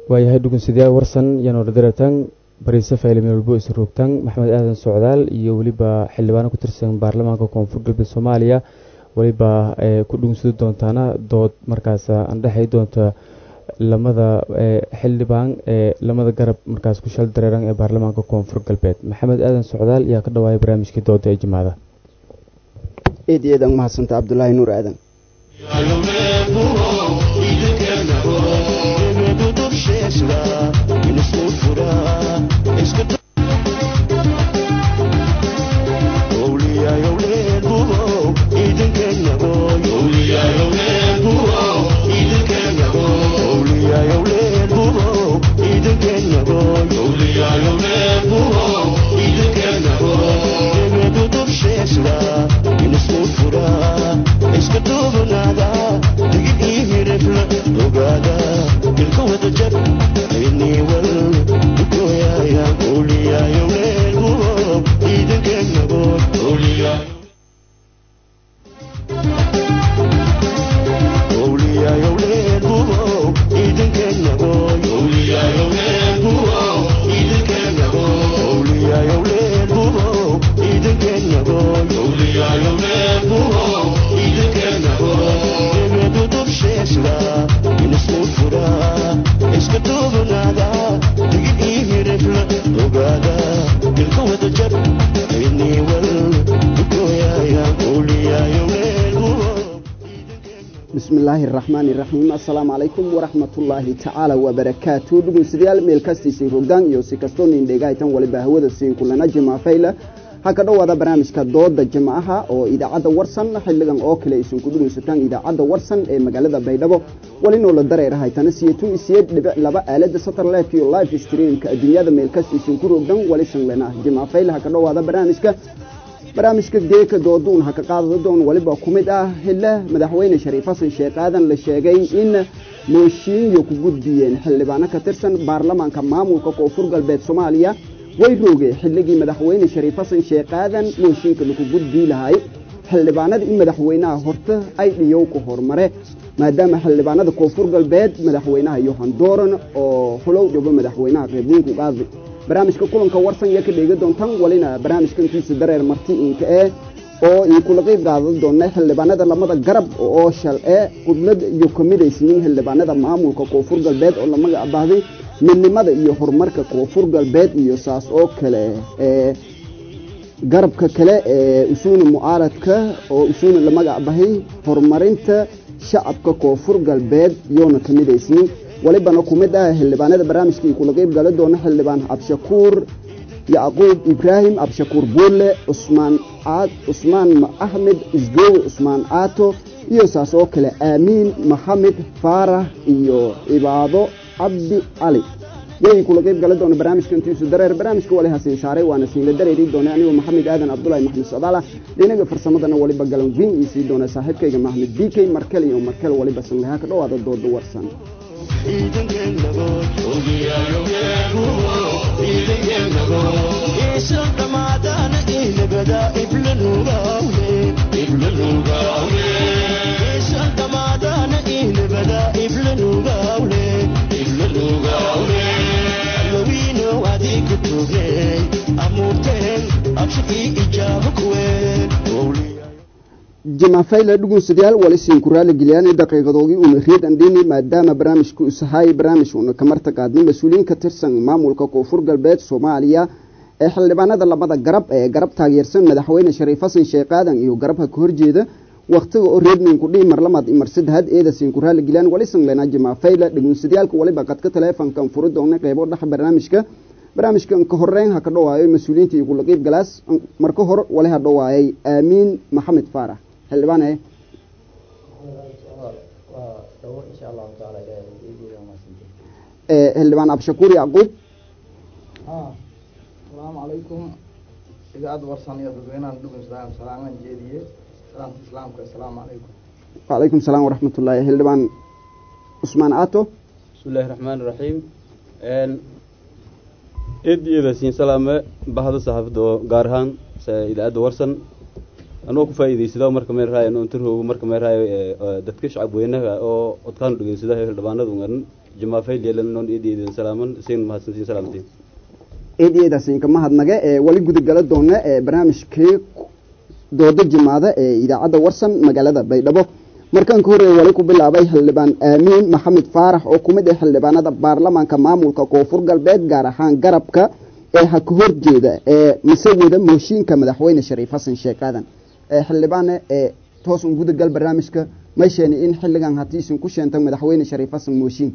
waayahay dhugunsidayaal warsan yanoor daratan bariise faylimeel walbo isruugtan maxamed aadan socdaal iyo weliba xildhibaano ku tirsan baarlamaanka koonfur galbeed soomaaliya weliba ku dhugunsadi doontaana dood markaas andhexay doonta lamada xildhibaan lamada garab markaas ku shal dareeran ee baarlamaanka koonfur galbeed maxamed aadan socdaal ayaa ka dhawaayay barnaamijkii dooda ee jamaada eedeedan mahadsantaa cabdulaahi nuur aadan bismillaahi raxmaani raxiim assalaamu calaykum waraxmatullaahi tacaala wabarakaatu dhugunsidayaal meel kastiisii rogdaan iyo si kastoo nindheegahaytan waliba hawada siin kulana jimaafayla ha ka dhowaada barnaamijka dooda jimcaha oo idaacadda warsan xilligan oo kale aysan ku dhugaysataan idaacadda warsan ee magaalada baydhabo walinoo la dareerahaytana laba aalada satellite iyo live streamka adduunyada meel kastiisan ku rogdan walisan lena jimaafayla ha ka dhowaada barnaamijka geeka dooduun ha ka qaadada doon waliba ku mid ah xilla madaxweyne shariif xasan sheekh aadan la sheegay in mooshiinyo ku gudbiyeen xildhibaano ka tirsan baarlamaanka maamulka koonfur galbeed soomaaliya way roogeen xilligii madaxweyne shariif xasan sheekh aadan mooshiinka lagu gudbi lahay xildhibaanada in madaxweynaha horta ay dhiyow ku hormare maadaama xildhibaanada koonfur galbeed madaxweynaha Yohan Dooran oo xulow jobo madaxweynaha reebunku qaadi barnaamijka kulanka warsan ka dheega doontan walina barnaamijkan kiisa dareer marti inka oo ay kula qayb qaadan doonaa xildhibaanada lamada garab oo shal qudlad iyo kamidaysiin xildhibaanada maamulka koonfur galbeed oo la magac baahday midnimada iyo horumarka koonfur galbeed iyo saas oo kale garabka kale usuuna mucaaradka oo usuuna la magac bahay horumarinta shacabka koonfur galbeed yoona kamidaysiin walibana kumid ah xildhibaanada barnaamijkii kula qayb gal doona xildhibaan Abshakuur Yaqoob Ibrahim Abshakuur Buule Usmaan Ahmed Isgow Usmaan Aato iyo saas oo kale Aamin Maxamed Farah iyo Ibaado Abdi Ali way kula qayb gal doona barnaamijkan tiisu dareer barnaamijka wali hasin saaray waana siin la dareeri doona aniga Maxamed Aadan Abdullahi Maxamed Sadaala dhinaga farsamadana waliba galan weyn ii doona saaxiibkayga Maxamed BK Markale iyo Markale waliba sanlaha ka dhawaada dooda warsan جماعة dhugunsidayaal wali siin ku raali galiyaan daqiiqadoodii umreed andini maadaama barnaamijku isahay barnaamij uu kamarta qaadnay mas'uuliyiin ka tirsan maamulka koonfur galbeed Soomaaliya ee xildhibaanada lamada garab ee garab taageersan madaxweyne Shariif Xasan Sheekh Aadan iyo garabka ka horjeeda waqtiga oo reednin ku dhimar lamad imar saddex eeda siin ku raali galiyaan wali san leena jamaafayla dhugunsidayaalka waliba qadka teleefankan furo doona qaybo dhex barnaamijkan ka horeyn ha ka dhawaayo mas'uuliyiinta iyo kula qayb galaas marka hore wali ha dhawaayay Aamin Maxamed Farah xildhibaan xildhibaan Abshakuur Yaqoob السلام عليكم إذاعة ورسان يدوينا ندوكم سلام جيدية سلام إسلامك السلام عليكم وعليكم السلام ورحمة الله حildhibaan Usmaan Aato بسم الله الرحمن الرحيم إذا سين سلامة بهذا صحافة غارهان إذاعة ورسان anoo ku faa'iideysado marka meel raay inuu intuu marka meel raay dadka shacab weynaha oo odkaan dhageysada xildhibaanadu ngan jamaafay leelan noon eedeedan salaaman siin mahadsantiin salaamtiin eedeeda siin kama hadnaga wali guud gala doona barnaamijkii dooda jimaada ee idaacada warsan magaalada Baydhabo markaan ka horeeyay wali ku bilaabay xildhibaan Aamin Maxamed Faarax oo kumid ah xildhibaanada baarlamaanka maamulka Koonfur Galbeed gaar ahaan garabka ee ha ka horjeeda masawirada mooshinka madaxweyne Shariif Xasan Sheekh Aadan xildhibaan toos u guud gal barnaamijka ma sheeni in xilligan hatiisin ku sheentay madaxweyne Shariif Xasan mooshin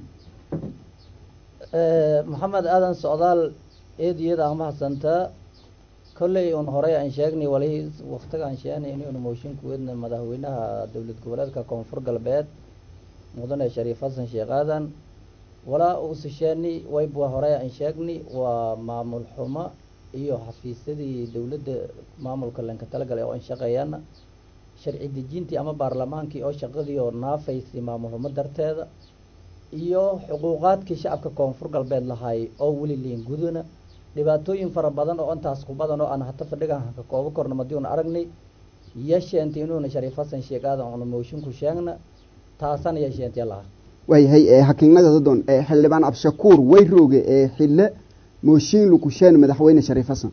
maxamed aadan socdaal eediyada ama hasanta kolley on horey aan sheegnay wali waqtiga aan sheegnay inuu mooshin ku wadna madaxweynaha dawlad goboleedka Koonfur Galbeed mudane Shariif Xasan Sheekh Aadan wala uu sishani way buu horey aan sheegnay waa maamul xumo iyo xafiisyadii dawladda maamulka lanka talagalay oo aan shaqeeyana sharci dejintii ama baarlamaankii oo shaqadii oo naafaysay maamul xumo darteeda iyo xuquuqaadkii shacabka Koonfur Galbeed lahaay oo wali leen gudana dhibaatooyin fara badan oo intaas ku badan oo aan hata fadhigan ka koobo korna madii aan aragnay yeesheentay inuu Shariif Xasan Sheekh Aadan oo mooshin ku sheegna taasan yeesheentay laha way hakiinada doon xildhibaan Abshakuur way rooge xille mooshin lu ku sheen madaxweyne Shariif Xasan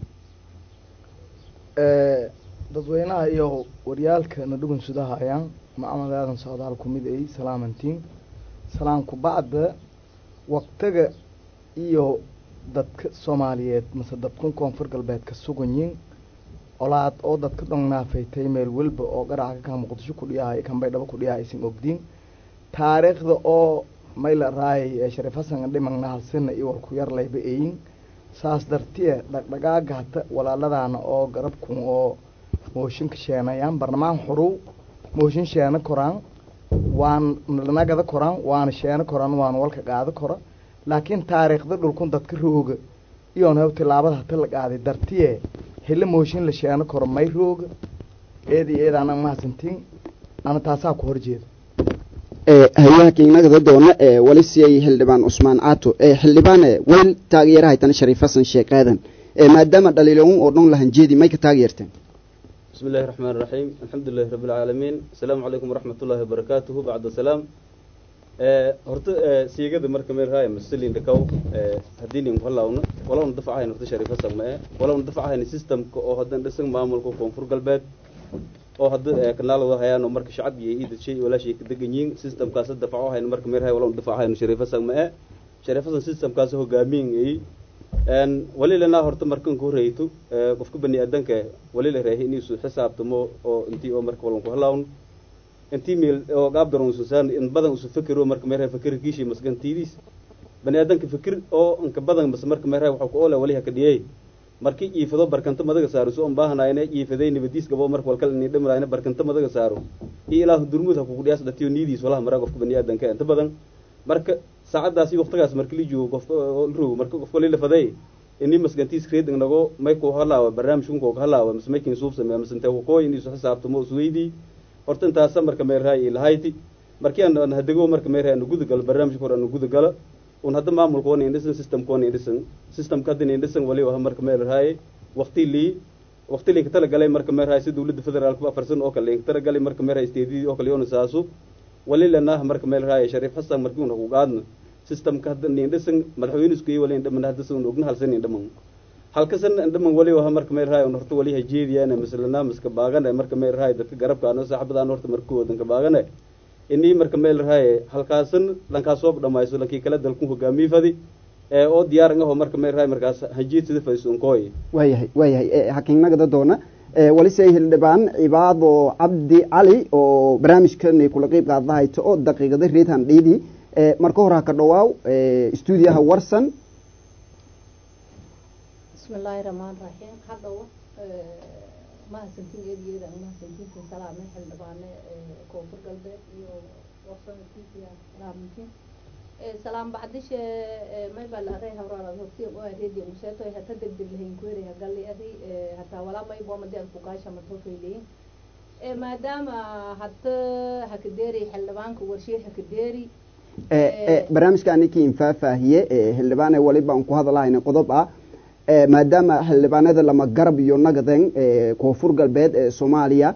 dadweynaha iyo waryaalka nadhugun sudaha ayaan Maxamed Aadan Socdaal kumid ay salaamantiin salaamku bacda waqtiga iyo dadka Soomaaliyeed mase dadka Koonfur Galbeed ka suganyiin olaad oo dadka dhongnaafaytay meel walba oo garaca ka Muqdisho ku dhiyahay kan Baydhabo ku dhiyahay isin ogdiin taariikhda oo mayl raay Shariif Xasan dhimagna halsana iyo ku yar layba eeyin saas dartiye dhaqdhaqaaga hata walaaladana oo garabku oo mooshin ka sheenayaan barnaamij xuru mooshin sheena koraan waan nagada koraan waan sheena koraan waan walka qaado kora laakiin taariikhda dhulkun dadka rooga iyo noo tilaabada hata la qaaday dartiye hela mooshin la sheena koro may rooga eedana ma hasantiin ana taasaa ku horjeeda hayaha kiinagada doona wali siyay xildhibaan Usmaan Aato xildhibaan wal taageeraha tan Shariif Xasan Sheekh Aadan maadaama dhaliiloon oo dhan lahan jeedi may ka taageerteen bismillaahir rahmaanir rahiim alxamdulillaahi rabbil aalamiin assalaamu alaykum waraxmatullaahi wabarakaatuh bacda salaam horta siigada marka meel raay mas'uuliin dhakaw hadii nin walaawna walaawna dafacay horta Shariif Xasan ma walaawna dafacay systemka oo hadan dhisan maamulka Koonfur Galbeed oo hadda kanaalada hayaan marka shacab iyo idashay wala shay ka deganyiin systemkaas dafaco hayna marka meel raay walaawna dafacay Shariif Xasan ma Shariif Xasan systemkaas hogaaminayay wali lana horta markan ku horeeyto qofka bani aadanka wali la raahay inuu soo xisaabtamo oo intii oo marka walan ku halaawn intii meel oo qaab daroon suusan in badan usoo fikiro marka meeray fikirkiisii masgantiidis bani aadanka fikir oo inka badan mas marka meeray waxa ku oolay wali ka dhiyay markii iifado barkanta madaga saaro soo baahanayna iifaday nabadiis gabo marka wal kale in dhimraayna barkanta madaga saaro ilaahu durmud ha ku dhiyaas dadkii niidiis walaha maraa qofka bani aadanka inta badan marka saacadaasi waqtigaas markii la joogo qofka roogo marka qofka la faday inii masgantiis creating nago may ku halaawa barnaamijku ku halaawa mas making soup sameeyo mas inta ku qoyn isu xisaabtamo usweydii horta intaas marka meeray ilahayti markii aan hadago marka meeray aan gudagal barnaamijku hore aan gudagal oo hadda maamulku oo indhisan system ka hadda indhisan wali waa marka meeray waqti li ka tala galay marka meeray si dawladda federaalka afarsan oo kale ka tala galay marka meeray steedii oo kale oo saaso wali lana marka meeray Shariif Xasan markii uu qaadno system ka hadda indhisan madaxweyne isku wali indhaman hadda soo ogna halsan indhaman halkasan indhaman wali waa marka meeray oo horta wali hajeediyana misalna miska baagan marka meeray dadka garabka aan saaxiibadaan horta markii wadanka baagan inii marka meeray halkaasan lanka soo dhamayso lankii kala dalku hogaamiye fadi oo diyaar ah oo marka meeray markaas hajeed sida faysoon kooy waayahay hakiinagada doona wali say xildhibaan Cibaado Cabdi Ali oo barnaamijkan kula qayb qaadayto oo daqiiqada reetan dhiidi marka hore ka dhawaaw stuudiyaha warsan bismillaahir rahmaanir rahiim hadhow ma santiin eediyada ma santiin salaam xildhibaan Koonfur Galbeed iyo warsan tiisiya raamintiin salaam bacdishe may bal aray hawraad hortii oo reediyo museeto ay hata degdeg lahayn ku yahay galli ari hata wala may boo madaan ku gaasha ma toofeeyeen maadaama hata hakadeeri xildhibaanka warshiir hakadeeri barnaamijkaani kiin faahfaahiye xildhibaan wali baan ku hadlahaynaa qodob ah maadaama xildhibaanada lama garab iyo nagadan Koonfur Galbeed Soomaaliya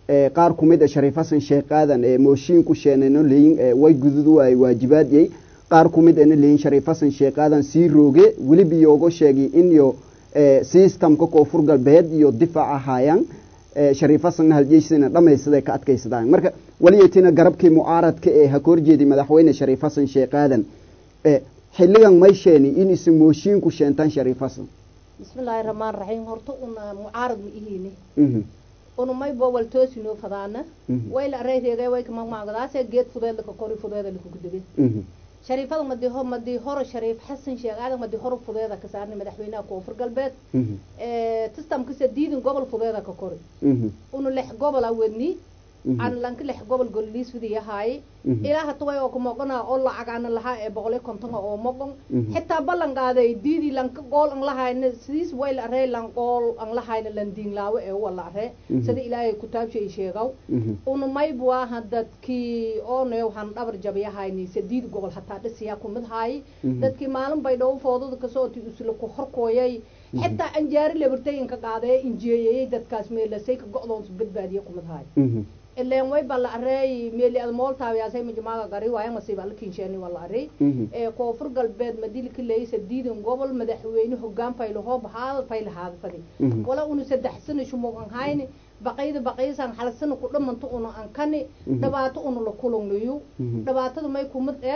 qaar ku mid ah Shariif Xasan Sheekh Aadan mooshin ku sheenayno leeyin way gududu ay waajibaadiyay qaar ku mid ah leeyin Shariif Xasan Sheekh Aadan si rooge wali biyogo sheegay in iyo systemka koonfur galbeed iyo difaaca hayaan Shariif Xasan haljeysina dhameysday ka adkaysadaan marka waliyeetina garabkii mucaaradka ha korjeedi madaxweyne Shariif Xasan Sheekh Aadan xilligan may sheeni in isu mooshin ku sheentan Shariif Xasan bismillaahir rahmaanir rahiim horta una mucaarad ma ihini una may bowal toosino fadaana way la reeyay way kama maagadaas geed fudeed ka kori fudeed la ku gudbay shariifada madii hore Shariif Xasan Sheekh Aadan madii hore fudeeda ka saarnay madaxweynaha koonfur galbeed systemka sadiidin gobol fudeeda ka kori una lix gobol awadni aan lanka lix gobol golliis fidiya hay ilaa hata way oo ku moqona oo lacag aan lahaa 150 oo moqon xitaa ballan qaaday diidi lanka gool aan lahayn sidis way la reey lan gool aan lahayn lan diin laawe ee wala ree sida ilaahay ku taabshay sheegaw una may bua hadadkii oo nee waxaan dhabar jabiyahayni sadiid gobol hataa dhisiya ku mid hay dadkii maalin bay dhow foodada ka soo tiisla ku horkooyay xitaa anjaari lebartay in ka qaaday injeeyay dadkaas meelasay ka go'doon badbaadiye ku mid hay ileen way bal aray meeli almoolta yaasay majmaaga gari waaya masiib alkiin sheeni wala aray koonfur galbeed madilka leeysa diidan gobol madaxweyne hoggaan faylo hoob haal fayl haad fadi wala unu saddex sano shumogan hayni baqaysan hal sano ku dhamanto unu aan kani dhibaato unu la kulungniyo dhibaatada may ku mid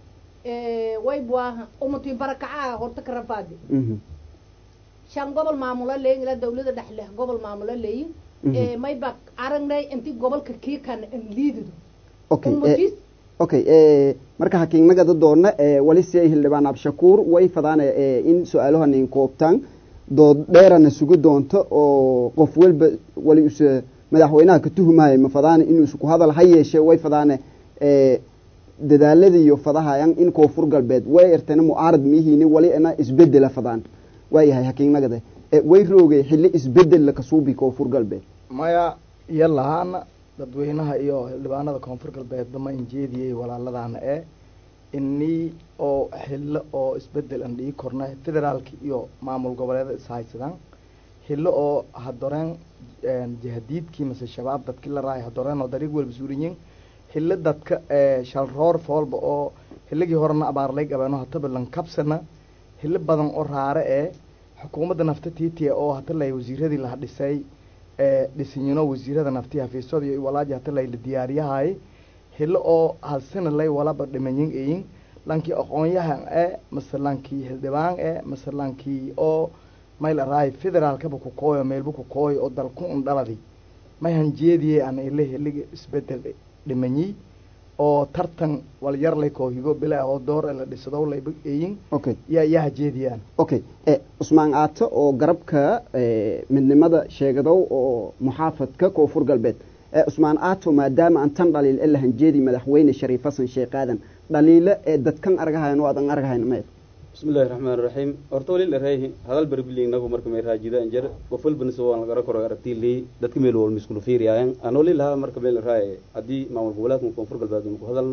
way buaha umati barakaca horta ka rafaadi shan gobol maamula leeyin ila dawladda dhaxle gobol maamula leeyin may bak aragnay intii gobolka kiikan liidido okay marka hakiinaga doona wali si Hildhibaan Abshakuur way fadaan in su'aalahan in koobtaan dood dheerana sugu doonto oo qof walba wali madaxweynaha ka tuhumay ma fadaan inuu isku hadal hayeeshay way fadaan dadaaladii iyo fadahayaan in koonfur galbeed way irtana mucaarad mihiin wali ana isbedel fadaan way yahay hakiinaga way roogay xilli isbedel la kasuubi koonfur galbeed maya yalaana dadweynaha iyo xildhibaanada koonfur galbeed ma injeediyay walaaladaana inni oo xillo oo isbedel aan dhigi kornay federaalka iyo maamul goboleedka ishaysadaan xillo oo hadoreen jihadiidkii mise shabaab dadkii la raay hadoreen oo dariiq walba suuriyin xillo dadka shal roor foolba oo xilligii horena abaarlay gabeeno hataba lan kabsana xillo badan oo raare xukuumadda naftatiitii oo hatalay wasiiradii la dhisay dhisinino wasiirada naftii hafiisada iyo walaaji hatalay la diyaariyahay xillo oo hal sano lay walaba dhimayin eeyin lankii aqoonyahan masalankii xildhibaan masalankii oo mayl araay federaalka ku kooyo meelbu ku kooyo oo dalku dhaladi ma hanjeediyay aan ilaa xilliga isbedel dhimanyi oo tartan wal yar lay koohigo bilaa oo door la dhisado lay eeyin ya hajeediyaan Usmaan Aato oo garabka midnimada sheegadow oo muxaafadka koonfur galbeed Usmaan Aato maadaama aan tan dhaliil ila hanjeedi madaxweyne Shariif Xasan Sheekh Aadan dhaliila dadkan argahayno adan argahayno ma bismillaahir rahmaanir rahiim horta wali la reeyay hadal barbiling nagu marka may raajida injir qofal banis oo laga koro aragtili dadka meel wal misku fiiriyaan anoli la marka meel raay hadii maamul gobolka koonfur galbeed ku hadal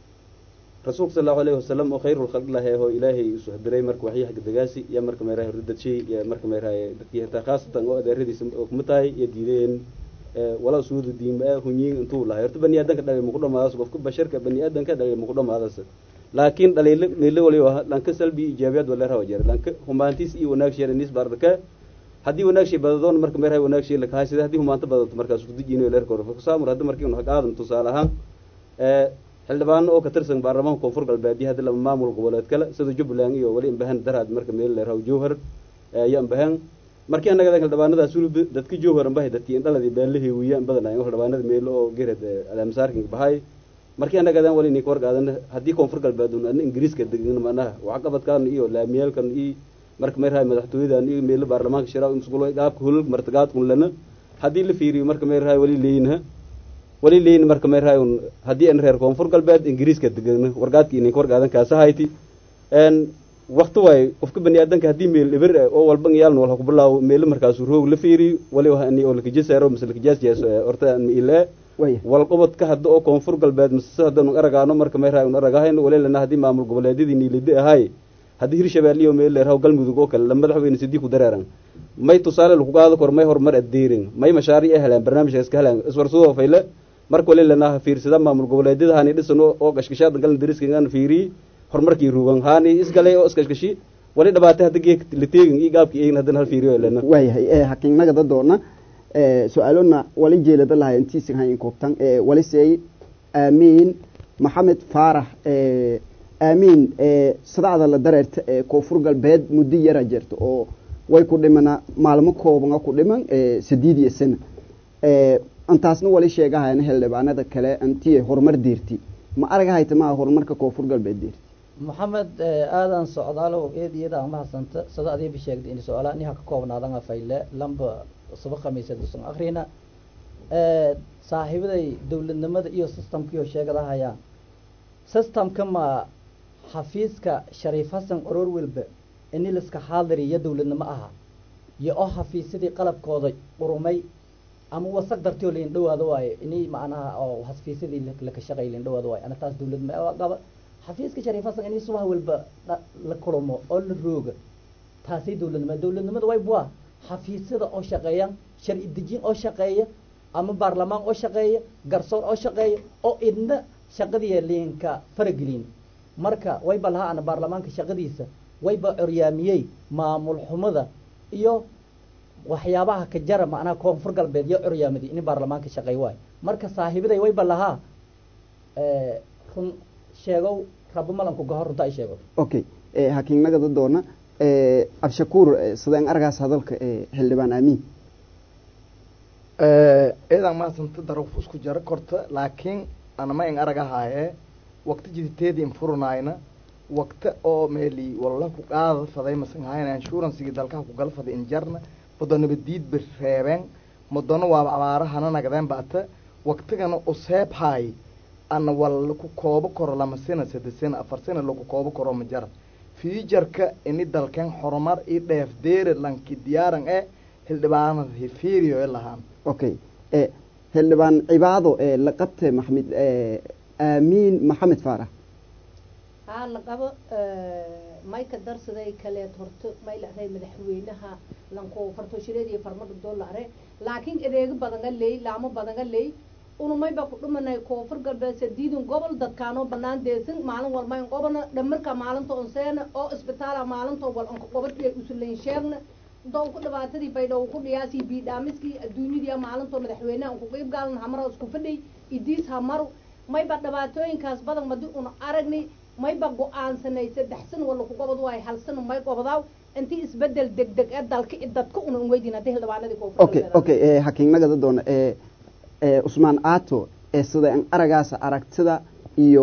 rasuulka sallallahu alayhi wasallam oo khayrul khalqi oo ilaahay isu hadiray marka waxay xaq dagaasi ya marka may raay ridadshi ya marka may raay dadkii inta khaasatan oo adeeradiisa oo kumataay iyo diideen wala suudu diima hunyin intuu la horta bani aadanka dhalay mu ku dhamaado qofka basharka bani aadanka dhalay mu ku dhamaado laakiin dhaliil meel wali waa lanka salbi ijaabiyad wala rawa jeer lanka humaantiis iyo wanaagshii nis baraka hadii wanaagshii badadoon marka meeray wanaagshii la kaasida hadii humaanta badato markaas ku dijiino leer koro ku saamur hadda markii uu qaadan tusaalahan xildhibaan oo ka tirsan baarlamaanka koonfur galbeed hadda la maamul goboleed kale sida Jubbaland iyo wali imbahan daraad marka meel la raw jowhar ya imbahan markii anaga xildhibaanada sulub dadka jowhar imbahay dadkii indhaladii beelihii weeyaan badanayeen xildhibaanada meel oo geerad alaamsaarkin bahay markii anaga wali ni kor qaadan hadii koonfur galbeed aan ingiriiska degan maanaha waxa qabadkan iyo laamiyalkan iyo marka meeray madaxtooyada iyo meel baarlamaanka shiraaw imsuul qaabka hulul martagaad kun lana hadii la fiiriyo marka meeray wali leeyna marka meeray hadii aan reer koonfur galbeed ingiriiska degan wargaadkii ni kor qaadan ka sahayti waqti way qofka bani aadanka hadii meel ibir oo walba yaalna wal ku bilaaw meel markaas roog la fiiriyo wali waxa ani oo la kajeesaro misal kajees horta miile wal qobad ka hadda oo koonfur galbeed masada nu aragaano marka meeray nu aragahayno wali lana hadii maamul goboleedyadii niilida ahay haddii hirshabeelliyo meel leeraw galmudug oo kale la madaxweyne sidii ku dareeran may tusaale lagu qaado kor may horumar adeerin may mashaariic ay helaan barnaamijkaas ka helaan iswarsadoo fayle marka wali lana fiirsada maamul goboleedyada haani dhisan oo gashgashaad galan dariska fiiri horumarkii ruugan haani isgalay oo iskashgashi wali dhabaatay hadda geek la teegin iyo gaabkii eegin haddana hal fiiriyo lana waayahay hakiinaga dadoona su-aalona wali jeelada lahay intiisi hayn koobtan wali say amiin maxamed faarax amiin sadacda la dareerta koonfur galbeed muddo yara jirto oo way ku dhimana maalmo kooban ku dhiman 8 sano antaasna wali sheegahayna xildhibaanada kale antii horumar diirti ma aragahayta ma horumarka koonfur galbeed diirti maxamed aadan socdaalo eediyada ama hasanta sadacdii bi sheegday in su'aalaha ni ka koobnaadan fayle lamba sabab khamiisada sun akhrina saaxiibaday dawladnimada iyo systemkiyo sheegadahay systemka ma xafiiska Shariif Xasan Urur Wilbe inii la iska xaadiriyo dawladnimo aha iyo oo xafiisadii qalabkooda urumay ama wasaq dartiyo leen dhawaado waay inii macnaha oo xafiisadii la ka shaqeeyeen dhawaado waay ana taas dawladnimo qaba xafiiska Shariif Xasan inii subax walba la kulmo oo la rooga taasi dawladnimada way bua xafiisada oo shaqeeyaan sharci dejin oo shaqeeya ama baarlamaan oo shaqeeya garsoor oo shaqeeya oo idna shaqadii leenka faragelin marka way balaha ana baarlamaanka shaqadiisa way ba curyaamiyay maamul xumada iyo waxyaabaha ka jara macna koonfur galbeed iyo curyaamadi in baarlamaanka shaqeey waay marka saaxiibaday way balaha run sheego rabo malanku gahor runta ay sheego okay hakiinaga dadoona abshakuur sideen argaas hadalka xildhibaan amiin eedan ma santa daruf isku jara korta laakiin ana ma in aragahaye waqti jidteedii furnaayna waqti oo meeli wallah ku qaad faday masan hayna insurance dalka ku galfada in jarna badana badiid bireeben madana waa abaarahana nagdeen baata waqtigana u seeb hay ana wal ku koobo kor lama sina 3 sina 4 sina lagu koobo koro ma jar fiijarka in dalkan horumar i dheef deer lanki diyaaran xildhibaanada hifiiriyo lahaan okay xildhibaan cibaado la qabtay maxamed amiin maxamed faarax la qabo may ka darsaday kale horto may la aday madaxweynaha lanko farto shireediyo farmada doolare laakiin adeeg badan leey laamo badan leey unumay ba ku dhumanay koonfur galbeed sadiidun gobol dadkaano banaan deesan maalin walba in qobana dhamarka maalinta on seena oo isbitaala maalinta wal on qobadii usuleen sheegna doo ku dhawaatadii baydhow ku dhiyaasi biidhaamiskii adduunyadii maalinta madaxweynaha ku qayb gaalan hamara isku fadhi idiis hamar may ba dhawaatooyinkaas badan madii una aragnay may ba go'aansanay 3 sano wala ku gobad way hal sano may gobadaaw intii isbedel degdeg dalka dadka una weydiina xildhibaanadii koonfur galbeed okay hakiinaga dadoona Usmaan Aato sida aan aragaas aragtida iyo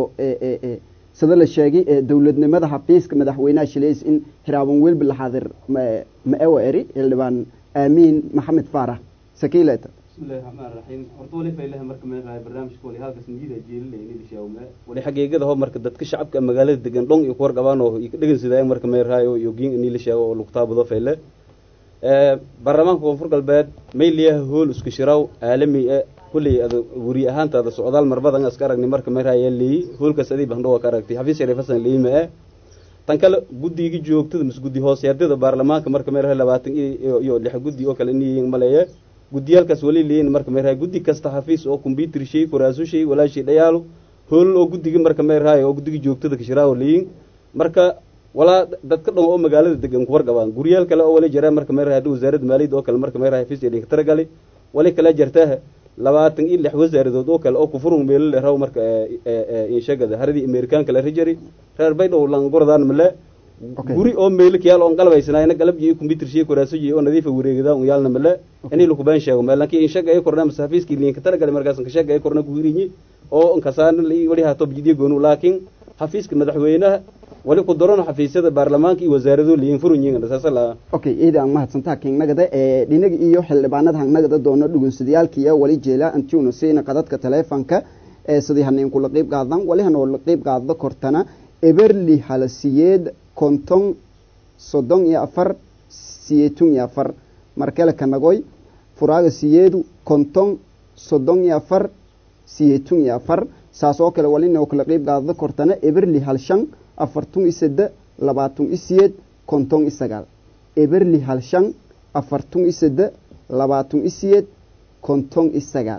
sida la sheegay dawladnimada xafiiska madaxweynaha Shileys in hiraaban welb la xaadir ma awari xildhibaan amiin maxamed faarax sakiilata bismillaahir rahmaanir rahiim horta wali faylaha marka ma raay barnaamijka wali halkaas niyada jeelinayna in sheegmo wali xaqiiqada hoo marka dadka shacabka magaalada degan dhong iyo ku warqabaan oo dhagan sidaan marka ma raayo iyo giin in la sheego oo lagu taabado fayle baarlamaanka koonfur galbeed mayliyaha hool isku shiraw caalami kulli wuri ahaantaada socdaal marbadan iska aragnay marka ma raayay hoolkaas adii baan dhawaa ka aragtay xafiis Shariif Xasan leeyma tan kale guddiga joogtada mas'uudi hooseedada baarlamaanka marka ma raayay 20 iyo 6 guddi oo kale inay maleeya guddiyalkaas wali leeyeen marka ma raayay guddi kasta xafiis oo computer shay kuraaso shay wala shay dhayaalo hool oo guddiga marka ma raayay oo guddiga joogtada ka shiraaw leeyeen marka wala dadka dhan oo magaalada degan ku warqabaan guriyal kale oo wali jira marka ma raayay wasaaradda maaliyadda oo kale marka ma raayay xafiis ay ka taragalay wali kala jirtaa 26 wasaaradood oo kale oo ku furun meel la raw marka in shaqada haradii Amerikaanka la rijari reer baydhow lan gordaan male guri oo meel kiyaal oo qalbaysanaayna qalab iyo computer shay kuraaso iyo nadiif wareegada oo yaalna male inay lagu baan sheego meel laakiin in shaqa ay korna xafiiskii liinka taragalay markaas ka shaqa ay korna ku hiriñi oo kasaan wali haato bidiyo goonu laakiin xafiiska madaxweynaha wali ku daran xafiisyada baarlamaanka iyo wasaarado liin furunyiin taasala okay iidan ma hadsantaa kiinagada dhinaga iyo xildhibaanada hangnagada doono dhugunsadiyaalkiya wali jeela antuuna seena qadadka teleefanka sidii haneen ku qayb qaadan wali hanoo la qayb qaado kortana eberli halasiyeed konton 34 siyeetun markale kanagoy furaaga siyeedu konton 34 siyeetun saasoo kale wali inoo kala qayb qaado kortana eberli halshan 47 labaatan isiyeed konton isagaal eberli hal shan afartan isede labaatan isiyeed konton isagaal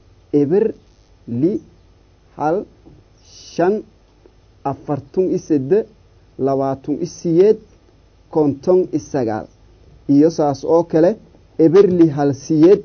eberli hal shan afartan isede labaatan isiyeed konton isagaal iyo saas oo kale eberli hal siyeed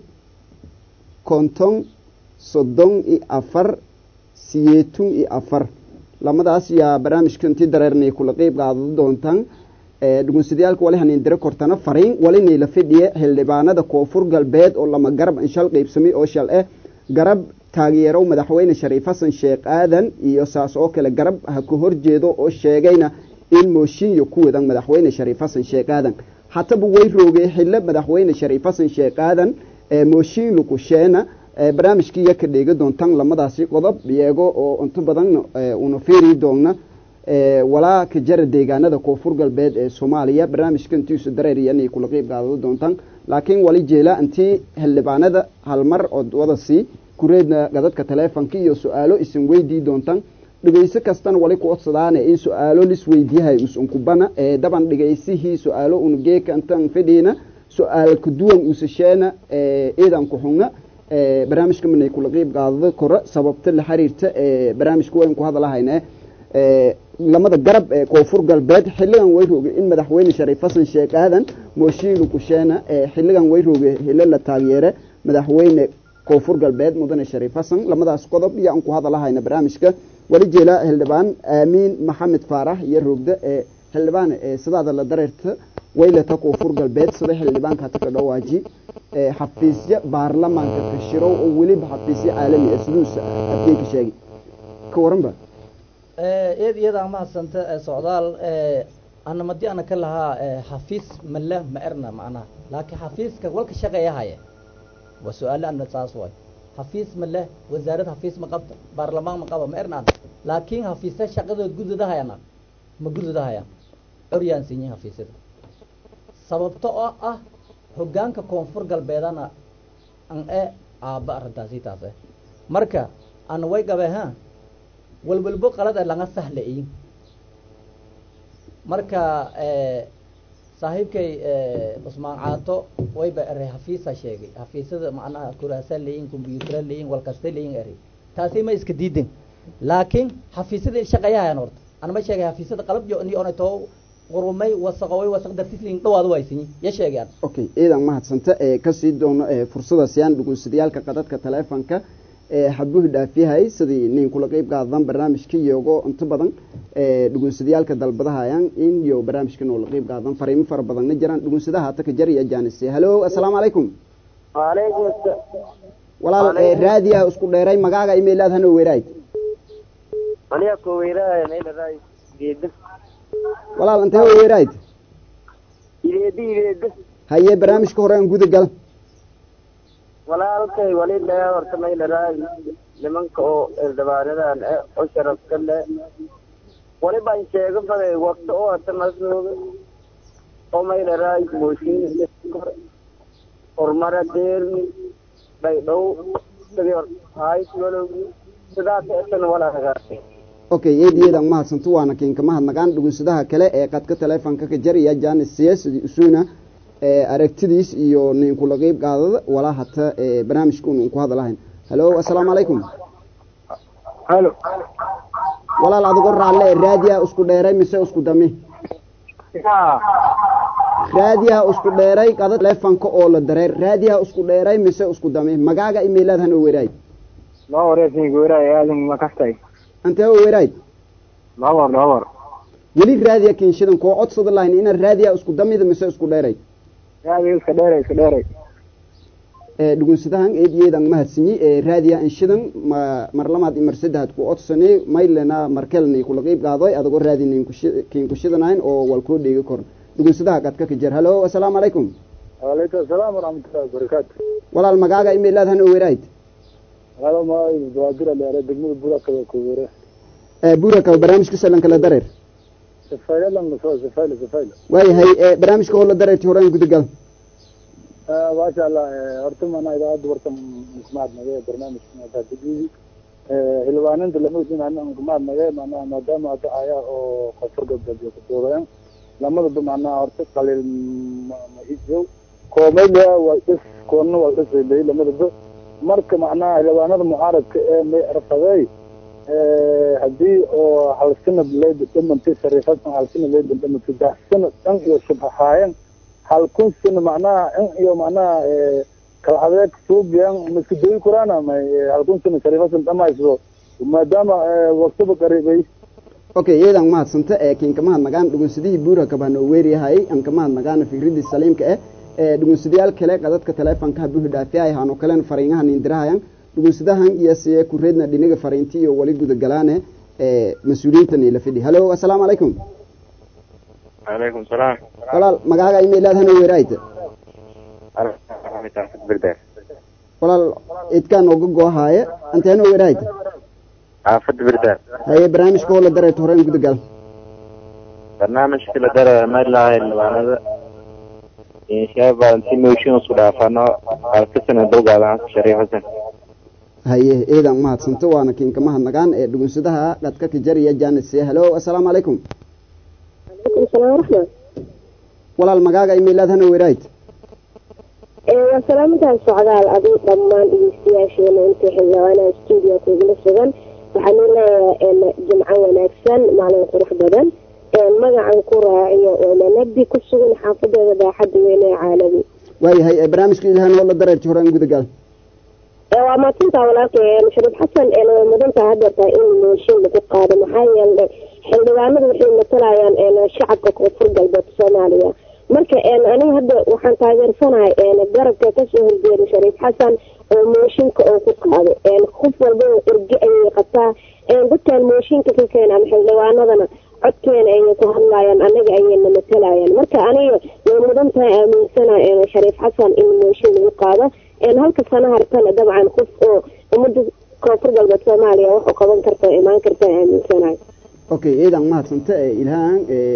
konton soddon iyo afar siyeetun iyo afar lamadaas yaa barnaamijka intii dareernay kula qeyb qaadan doontaan dhugunsidayaalka wali hanin dire kortana fariin walinay la fidhiye xildhibaanada koonfur galbeed oo lama garab inshal qeybsamay oo shal garab taageero madaxweyne Shariif Xasan Sheekh Aadan iyo saas oo kale garab ha ku horjeedo oo sheegayna in mooshin iyo ku wadan madaxweyne Shariif Xasan Sheekh Aadan hataba way roogay xilli madaxweyne Shariif Xasan Sheekh Aadan mooshin ku sheena barnaamijkii ka dhiga doontan lamadaasi qodob iyago oo inta badan una fiiri doona walaa ka jar deegaanada koonfur galbeed ee Soomaaliya barnaamijkan tiisu dareeriyay kula qeyb qaadan doontan laakiin wali jeela intii xildhibaanada hal mar oo wada si kureedna gadadka teleefanka iyo su'aalo isin weydii doontan dhageyso kastan wali ku codsadaan in su'aalo lis weydiyahay usun kubana daban dhageysihii su'aalo un geeka intan fidina su'aal ku duwan usasheena eedan ku xunga barnaamijka manay kula qeyb qaadada kora sababta la xiriirta barnaamijku waan ku hadalahayna lamada garab koonfur galbeed xilligan way roogay in madaxweyne Shariif Xasan Sheekh Aadan mooshin ku sheena xilligan way roogay xilli la taageere madaxweyne koonfur galbeed mudane Shariif Xasan lamadaas qodob iyo aan ku hadalahayna barnaamijka wali jeela xildhibaan Aamin Maxamed Faarax iyo roogda xildhibaan sidaada la dareerta waylata koonfur galbeed sida xildhibaanka ka dhawaaji xafiisya baarlamaanka ka shiro oo waliba xafiisya caalami ah siduusa abdeeka sheegi ka waranba iyada ma hasanta socdaal ana madi ana ka lahaa xafiis malla ma erna macna laakiin xafiiska walka shaqeeyahay wa su'aal an taas way xafiis malla wasaaradda xafiis ma qabta baarlamaan ma qaba ma erna laakiin xafiisada shaqada gududahayna ma gududahaya uriyaan sinii xafiisada sababta oo ah hoggaanka koonfur galbeedana an aaba arrintaasi taas marka aan way gabeeha walwalbo qalad laga sahlayn marka saaxiibkay Usmaan Caato way ba aray xafiisa sheegay xafiisada macnaha kuraasa leeyin computer leeyin wal kasta leeyin aray taasi ma iska diidin laakiin xafiisada shaqayahan horta ana ma sheegay xafiisada qalab iyo inay too qorumay wasaqoy wasaq dartislin dhawaad waysin ya sheegaan okay iidan ma hadsanta ka sii doono fursada siyaan dhugunsidayaalka qadadka teleefanka habuh dhaafiyahay sidii nin kula qeyb qaadan barnaamijka iyago inta badan dhugunsidayaalka dalbadahayaan in iyo barnaamijkan oo la qeyb qaadan fariimo fara badan jiraan dhugunsadaha ta ka jariya jaanisay hello assalaamu alaykum wa alaykum assalam walaal raadiyaha isku dheeray magaaga email-aad hana weerayd aniga ku weeraay meel raay geed walaal intee weerayd ireed haye barnaamijka hore aan guda gal walaalkay wali dheer horta meel raay nimanka oo ildabaaradan oo sharaf kale wali baan sheego faday waqti oo hata masooga oo meel raay mooshin hormara deerni bay dhow tageer hay walo sidaas aysan wala hagaagay okay eedeedan ma hadsantu waana keenka ma hadnagaan dhugunsadaha kale ee qadka teleefanka ka jariya jaanis siyaasadii usuna aragtidiis iyo nin kula qeyb qaadada wala hata barnaamijku uu ku hadalahayn hello assalaamu alaykum hello walaal adigu raalle raadiya isku dheeray mise isku dami raadiya isku dheeray qadada teleefanka oo la dareer raadiya isku dheeray mise isku dami magaaga email-aad hana weeray ma wareysay weeray aadan ma kastay anta weeray lawar wali raadiya kinshidan ko codsada line ina raadiya isku damida mise isku dheeray raadiya isku dheeray dhugunsadahan eedeedan ma hadsinyi raadiya inshidan marlamaad imarsadahad ku codsanay maylena markelni kula qeyb qaaday adagoo raadinin ku shidanayn oo wal ko dhiga kor dhugunsadaha qadka ka jar hello assalaamu alaykum wa alaykum assalam wa rahmatullahi wa barakatuh walaal magaaga email-aad hana weerayd halo ma doodira leeyahay degmada buraka ku weeray buraka barnaamijka salan kala dareer safaylan soo safayla way hay barnaamijka oo la dareerti horaan gudagal ما شاء الله horta mana ida warta muxmaad naga barnaamijka ta digi xildhibaanada lama macnaha kumaad naga macnaha maadaama hadda ayaa oo koonfur galbeed ku doodayaan lamadaba macnaha horta qalil ma ijo koomayda waa is koonna waa isleeyay lamadaba marka macnaha xildhibaanada mucaaradka ee may arfaday haddii oo hal sanad leed dhimantay shariifadna hal sanad leed dhimantay sanad dhan iyo subxaayeen hal kun sano macnaha in iyo macnaha kala adeeg suubiyan misku day quraana ma hal kun sano shariifadna dhamayso maadaama waqtiga qaribay okay iyadan mahadsanta kiinka mahad nagaan dhugunsidii buura kabano weeriyahay an ka mahad nagaan fikradii saliimka dhugunsidayaal kale qadadka taleefanka buuxi dhaafiyay haano kale fariinahan indirahayan dhugunsidahan iyo siya ku reedna dhinaga fariinti iyo wali guda galaane mas'uuliyiintan ila fidhi hello assalaamu alaykum alaykum salaam walaal magaaga email aad hana weeraayta walaal idkaan uga goohaaye anta hana weeraayta عافد بردان هاي برنامج كولا دري تورين قد قال برنامج كلا دري ما لا هذا إن شاء الله أنتي موشين صدا فانا كسنة دوغا عن شريف حسن هاي إذا ما تصنتوا أنا كين كمان نجان دقون سدها قد كجري جانس هلو السلام عليكم عليكم السلام ورحمة ولا المجاعة إيميل هذا نويرايت السلام عليكم سعداء الأبي ضمان إيستياشي وأنت حلا وأنا استوديو كوجل السجن waxaan leeyahay jimco wanaagsan maalin qurux badan magacan ku raaciyo oo nabdi ku sugan xaafadada baaxad weyn ee caalami waayahay barnaamijka ilahan oo la dareerto horaan guda gal waa maatinta walaalkay Sharif Xasan ee madanta hadda in mooshin lagu qaado maxaa yeelay xildhibaanadu waxay matalayaan shacabka koonfur galbeed Soomaaliya marka aniga hadda waxaan taageersanahay garabka ka soo horjeeda Sharif Xasan oo mooshinka oo ku qaado qof walba urgi ay qataa dadkan mooshinka ka keenan xildhibaanadana codkeena ay ku hadlayaan anaga ayayna matalayaan marka aniga way mudan tahay aaminsanahay Sharif Xasan in mooshin lagu qaado halka sana hartan dabcan qof oo umada koonfur galbeed Soomaaliya wax qaban karta imaan karta aaminsanahay okay idan ma hadsanta ilhaan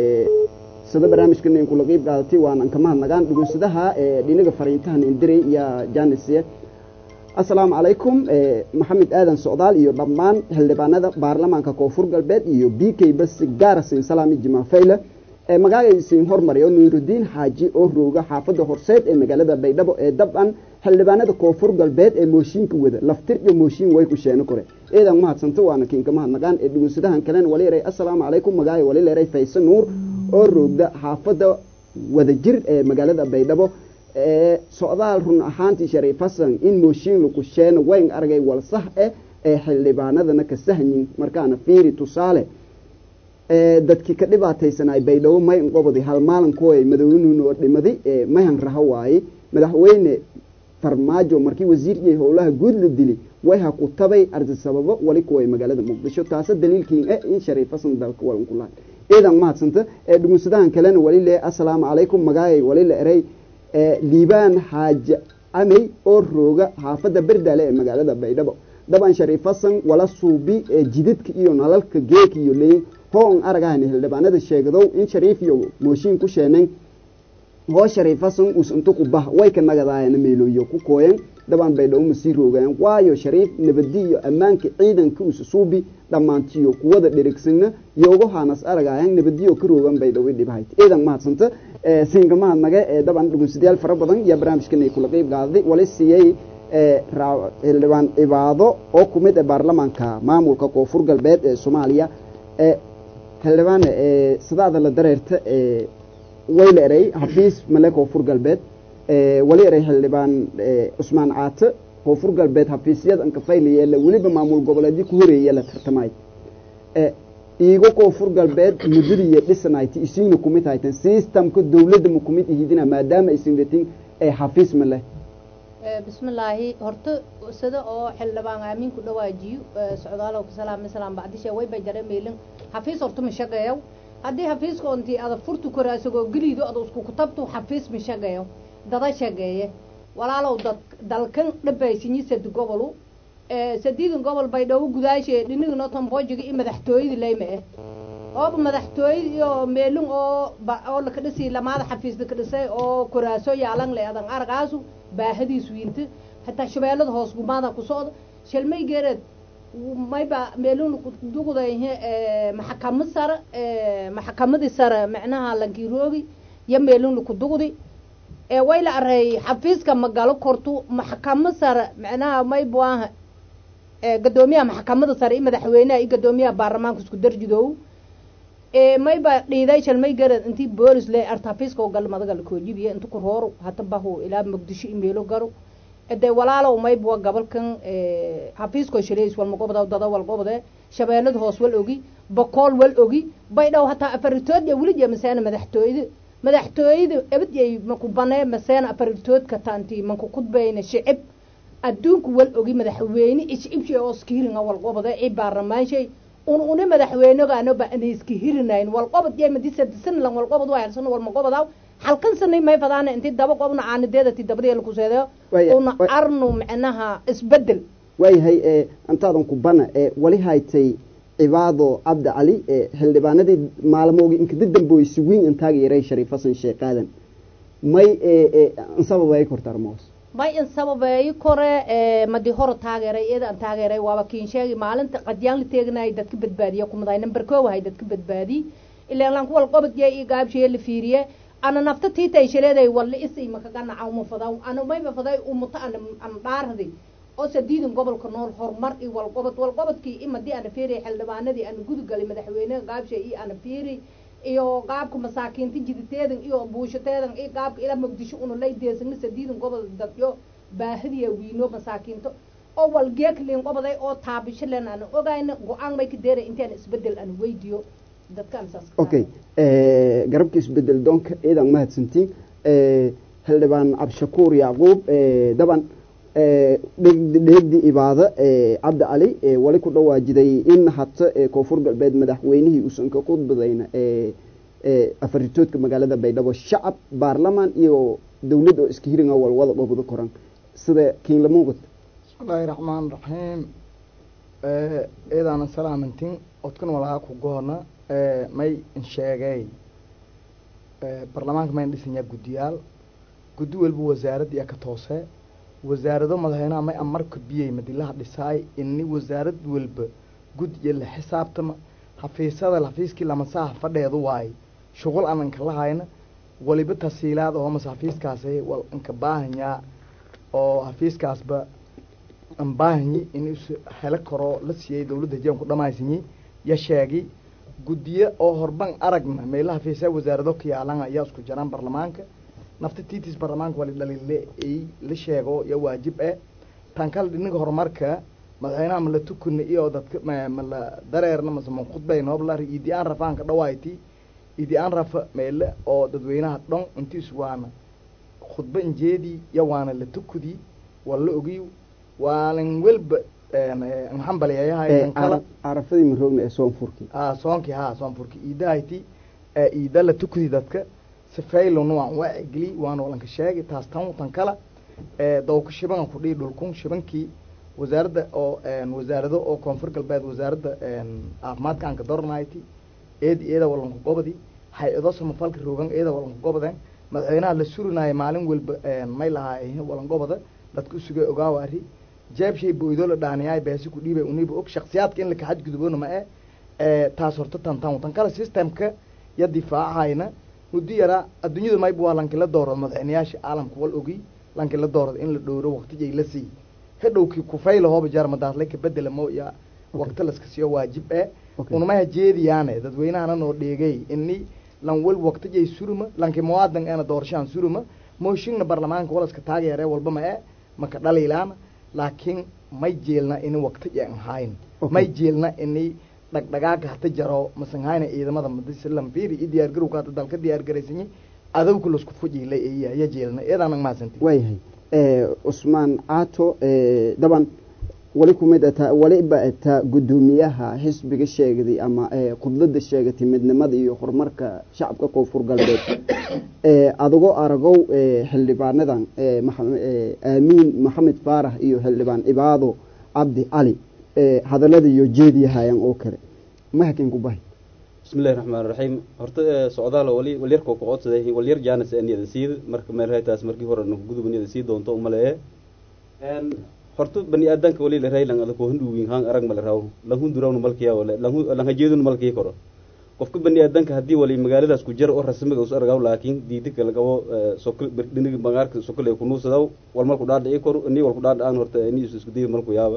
sida barnaamijkan in kula qayb qaadatay waan ka mahad nagaan dhugunsadaha dhinaga fariintahan indiray iyo Janice assalaamu calaykum maxamed aadan socdaal iyo dhammaan xildhibaanada baarlamaanka koonfur galbeed iyo BK bas gaarsiin salaami jima fayla magacaysiin hormariyo Nuuruddin Xaaji oo rooga xaafada horseed ee magaalada Baydhabo ee dabcan xildhibaanada koonfur galbeed ee mooshinka wada laftir iyo mooshin way ku sheeno kore eedan ma hadsanta waana kiinka mahad nagaan dhugunsadahan kale wali yaray assalaamu calaykum magacay wali yaray Faysal Nuur oo roogda xaafada wada jir ee magaalada Baydhabo socdaal run ahaantii Sharif Xasan in mooshin lagu sheeno wayn aragay wal sax ee xildhibaanadana ka sahnin markaana fiiri tusaale dadkii ka dhibaataysanay Baydhabo may qobodi hal maalin kooy madaxweynuhu oo dhimaday mahan rahawaay madaxweyne farmaajo markii wasiirkii howlaha guud la dilay way ha ku tabay ardi sababo wali kooy magaalada Muqdisho taas daliilkiin in Sharif Xasan dalka walan ku lahayd idan ma hadsanta dhugunsadahan kalena wali le assalaamu calaykum magacay wali la eray liibaan xaaja amay oo rooga xaafada Bardale ee magaalada Baydhabo daban Sharif Xasan wala suubi jidadka iyo nalalka geek iyo leey hoon aragahan xildhibaanada sheegado in Sharif iyo mooshin ku sheenay oo Sharif Xasan uu inta ku bah way ka nagadaayeen meelooyo ku kooyan daban Baydhabo ma sii roogaan waayo Sharif nabadiyo ammaanka ciidanka uu suubi dhamaantiyo kuwada dhirigsanna iyagu haanas aragaayeen nabadiyo ka roogan Baydhabo dhibaayt idan ma hadsanta siinka mahad naga daban dhugunsadayaal fara badan iyo barnaamijkan ay kula qayb qaaday wali siiyay xildhibaan cibaado oo ku mid ah baarlamaanka maamulka koonfur galbeed ee Soomaaliya xildhibaan sidaada la dareerta way la eray xafiis malaka koonfur galbeed wali eray xildhibaan Usmaan Caate koonfur galbeed xafiisyada anka fayliye la waliba maamul goboleedyo ku horeeyay la tartamay iigo koonfur galbeed muduriye dhisanayti isiina ku mid haytan systemka dawladda mu ku mid yihiin maadaama isin leetin xafiis maleh bismillaahi horta sida oo xildhibaan aamin ku dhawaajiyo socdaalo ku salaam bacdisha way bajareen meelin xafiis horta ma shaqeeyo hadii xafiiska intii aad furtu koraasago galiido aad isku kutabto xafiis ma shaqeeyo dada shaqeeye walaalow dalkan dhabaysinyisad gobolu sadiidan gobol Baydhabo gudaashay dhinaga nootan boojiga in madaxtooyada leeyma oo madaxtooyada iyo meelun oo la ka dhisay lamaada xafiisda ka dhisay oo kuraaso yaalan leedan argaasu baahadiisu inta hatta shabeelada hoos gumaada ku socdo shalmay geered mayba meelun ku duqday maxkamad sare maxkamadii sare macnaha lankiroogi ya meelun ku duqdi wayla aray xafiiska magalo kortu maxkamad sare macnaha mayba gadoomiyaha maxkamadda sare madaxweynaha iyo gadoomiyaha baarlamaanka isku darjidow mayba dhiiday shalmay garad intii boolis le artafiiska oo galmadaga la koojibiye inta ku rooro hata bahu ilaa muqdisho imeelo garo de walaalow mayba gabalkan xafiisko shaleys wal maqobada dada wal qobade shabeelad hoos wal ogi bakool wal ogi baydhaw hataa afaritood ya wili jeemasana madaxtooyada abadiyay maku banee masana afaritood ka taanti manku kudbayna shicib adduunku wal ogi madaxweyne ishibshi oo skiiringa wal qobade ay baarlamaanshay una madaxweynaga ba iska hirinayn wal qobad yay madisa disan lan wal qobad waa halsan wal maqobada halkan sanay may fadaan intii daba qobna caanadeeda ti dabadii la ku seedo una arnu macnaha isbedel way antaadan ku bana wali haytay cibaado abdi ali xildhibaanadii maalmoogi inka damboysi weyn intaag yaray shariif hasan sheekh qaadan may sababay kortarmoos may in sababay kore madi hor taageeray eedan taageeray waaba kiin sheegi maalinta qadyaan la teegnay dadka badbaadiya kumaday number 1 wahay dadka badbaadi ilaa lan ku wal qobad yay gaabshay la fiiriye ana nafta tiitay shaleeday wal isii maka ganaca uma fadaa ana mayba faday umuta an dhaardi oo sadiidan gobolka nool hormar i wal qobadkii imadii ana fiiriye xildhibaanadii ana gudgalay madaxweynaha gaabshay i ana fiiri iyo qaabka masaakiinta jiditeedan iyo buushateedan iyo qaabka ila muqdisho unu leeydeesan sadiidan gobol dadyo baahadiya wiino masaakiinta oo wal geeklin qobaday oo taabisho leen aan ogaayna go'aan may ka deeray intaan isbedel aan weydiyo dadkan saas okay garabka isbedel doonka iidan mahadsantiin xildhibaan abshakuur yacquub daban dhegdi ibaada cabdi cali wali ku dhawaajiday in hata koonfur galbeed madaxweynihii uusan ka khudbadayna afaritoodka magaalada baydhabo shacab baarlamaan iyo dowlad oo iska hiringa walwada qobada koran sida kiin la muuqat bismillaahi raxmaan raxiim eedaana salaamantin odkan walaa ku goona may sheegay baarlamaanka mayn dhisanya guddiyaal guddi walba wasaaradda iyo ka toose wasaarado madaxweynaha may amarka biyay madilaha dhisaay inni wasaarad walba guddiya la xisaabtama xafiiskii lama saaha fadheedu waaye shuqul aan ka lahayna waliba tasiilaad oo xafiiskaas wal inka baahanyaa oo xafiiskaasba aan baahanyi in hela karo la siiyay dawladda jeen ku dhamaysanyi ya sheegi guddiya oo horban aragna meelaha xafiiska wasaarado ka yaalan ayaa isku jiraan baarlamaanka nafta tiitis baarlamaanka wali dhaliile ay la sheego ya waajib tan kale dhinaga horumarka madaxweynaha ma la tukuna iyo dadka ma la dareerna ma sama khudbay noobla iidiyaan rafaanka dhawayti iidiyaan rafa meele oo dadweynaha dhan intiis waana khudba injeedi ya waana la tukudi wala ogiyo waalan walba maxan baleeyahay kala arafadii maroogna soonfurki soonfurki iidahayti iida la tukudi dadka sifaylo nuucan waa geli waan walanka sheegay taas tan kala dowka shiban ku dhii dhulkun shibankii wasaaradda oo wasaarado oo koonfur galbeed wasaaradda caafimaadka aan ka dornayti eeda walanka gobadi hay-ado samafalka roogan eeda walanka gobadan madaxweynaha la surinayo maalin walba may lahaa walan gobada dadku sugay ogaawaari jeebshay booydo la dhaaniyay beesi ku dhiibay uniba og shakhsiyaadka in la ka xadgudubona ma taas horta tan kala systemka ya difaacayna muddo yaraa adduunyada mayba waa lankila doorada madaxweynayaasha caalamka wal ogi lankila doorada in la dhowro waqtijay la siiy hadhowkii kufayla hooba jaarmadaadlay ka bedela mooya waqti laska siiyo waajib unamaha jeediyaane dadweynahana noo dheegay ini lan wal waqtijay suruma lanki muwaadan eena doorashaan suruma mooshinna baarlamaanka walaska taageere walba maka dhaliilaana laakiin may jeelna ini waqtijay aan hayn may jeelna ini dhagdhagaaga hata jaro masanhayna ciidamada madislam fiiri diyaar garowka dalka diyaar garaysanyi adawku la isku fujilay ya jeelna eedan maasanti wayhay Usman Ato daban wali kumid wali baata gudoomiyaha xisbiga sheegay ama qudlada sheegatay midnimada iyo horumarka shacabka koonfur galbeed adigo aragow xildhibaanadan Aamin Maxamed Faarax iyo xildhibaan Ibaado Abdi Ali hadalada iyo jeediyahayan oo kale ma hakin ku bahay bismillaahir rahmaanir rahiim horta socdaal wali yarko ku codsaday wali yar jaanas aniyada siid marka meelhay taas markii hore gudubniyada siid doonto umaleey horta bani aadanka wali la ray lan ada ko hunduwin han arag mal raw lan hundurawnu malkiya wala lan hajeedun malkiya koro qofka bani aadanka hadii wali magaaladaas ku jar oo rasmiga us aragaw laakiin diidika laga sokol dhiniga magaarka sokol ay ku nuusadaw wal malku dhaadhicii koro ni wal ku dhaadhacaan horta ni isku diid malku yaaba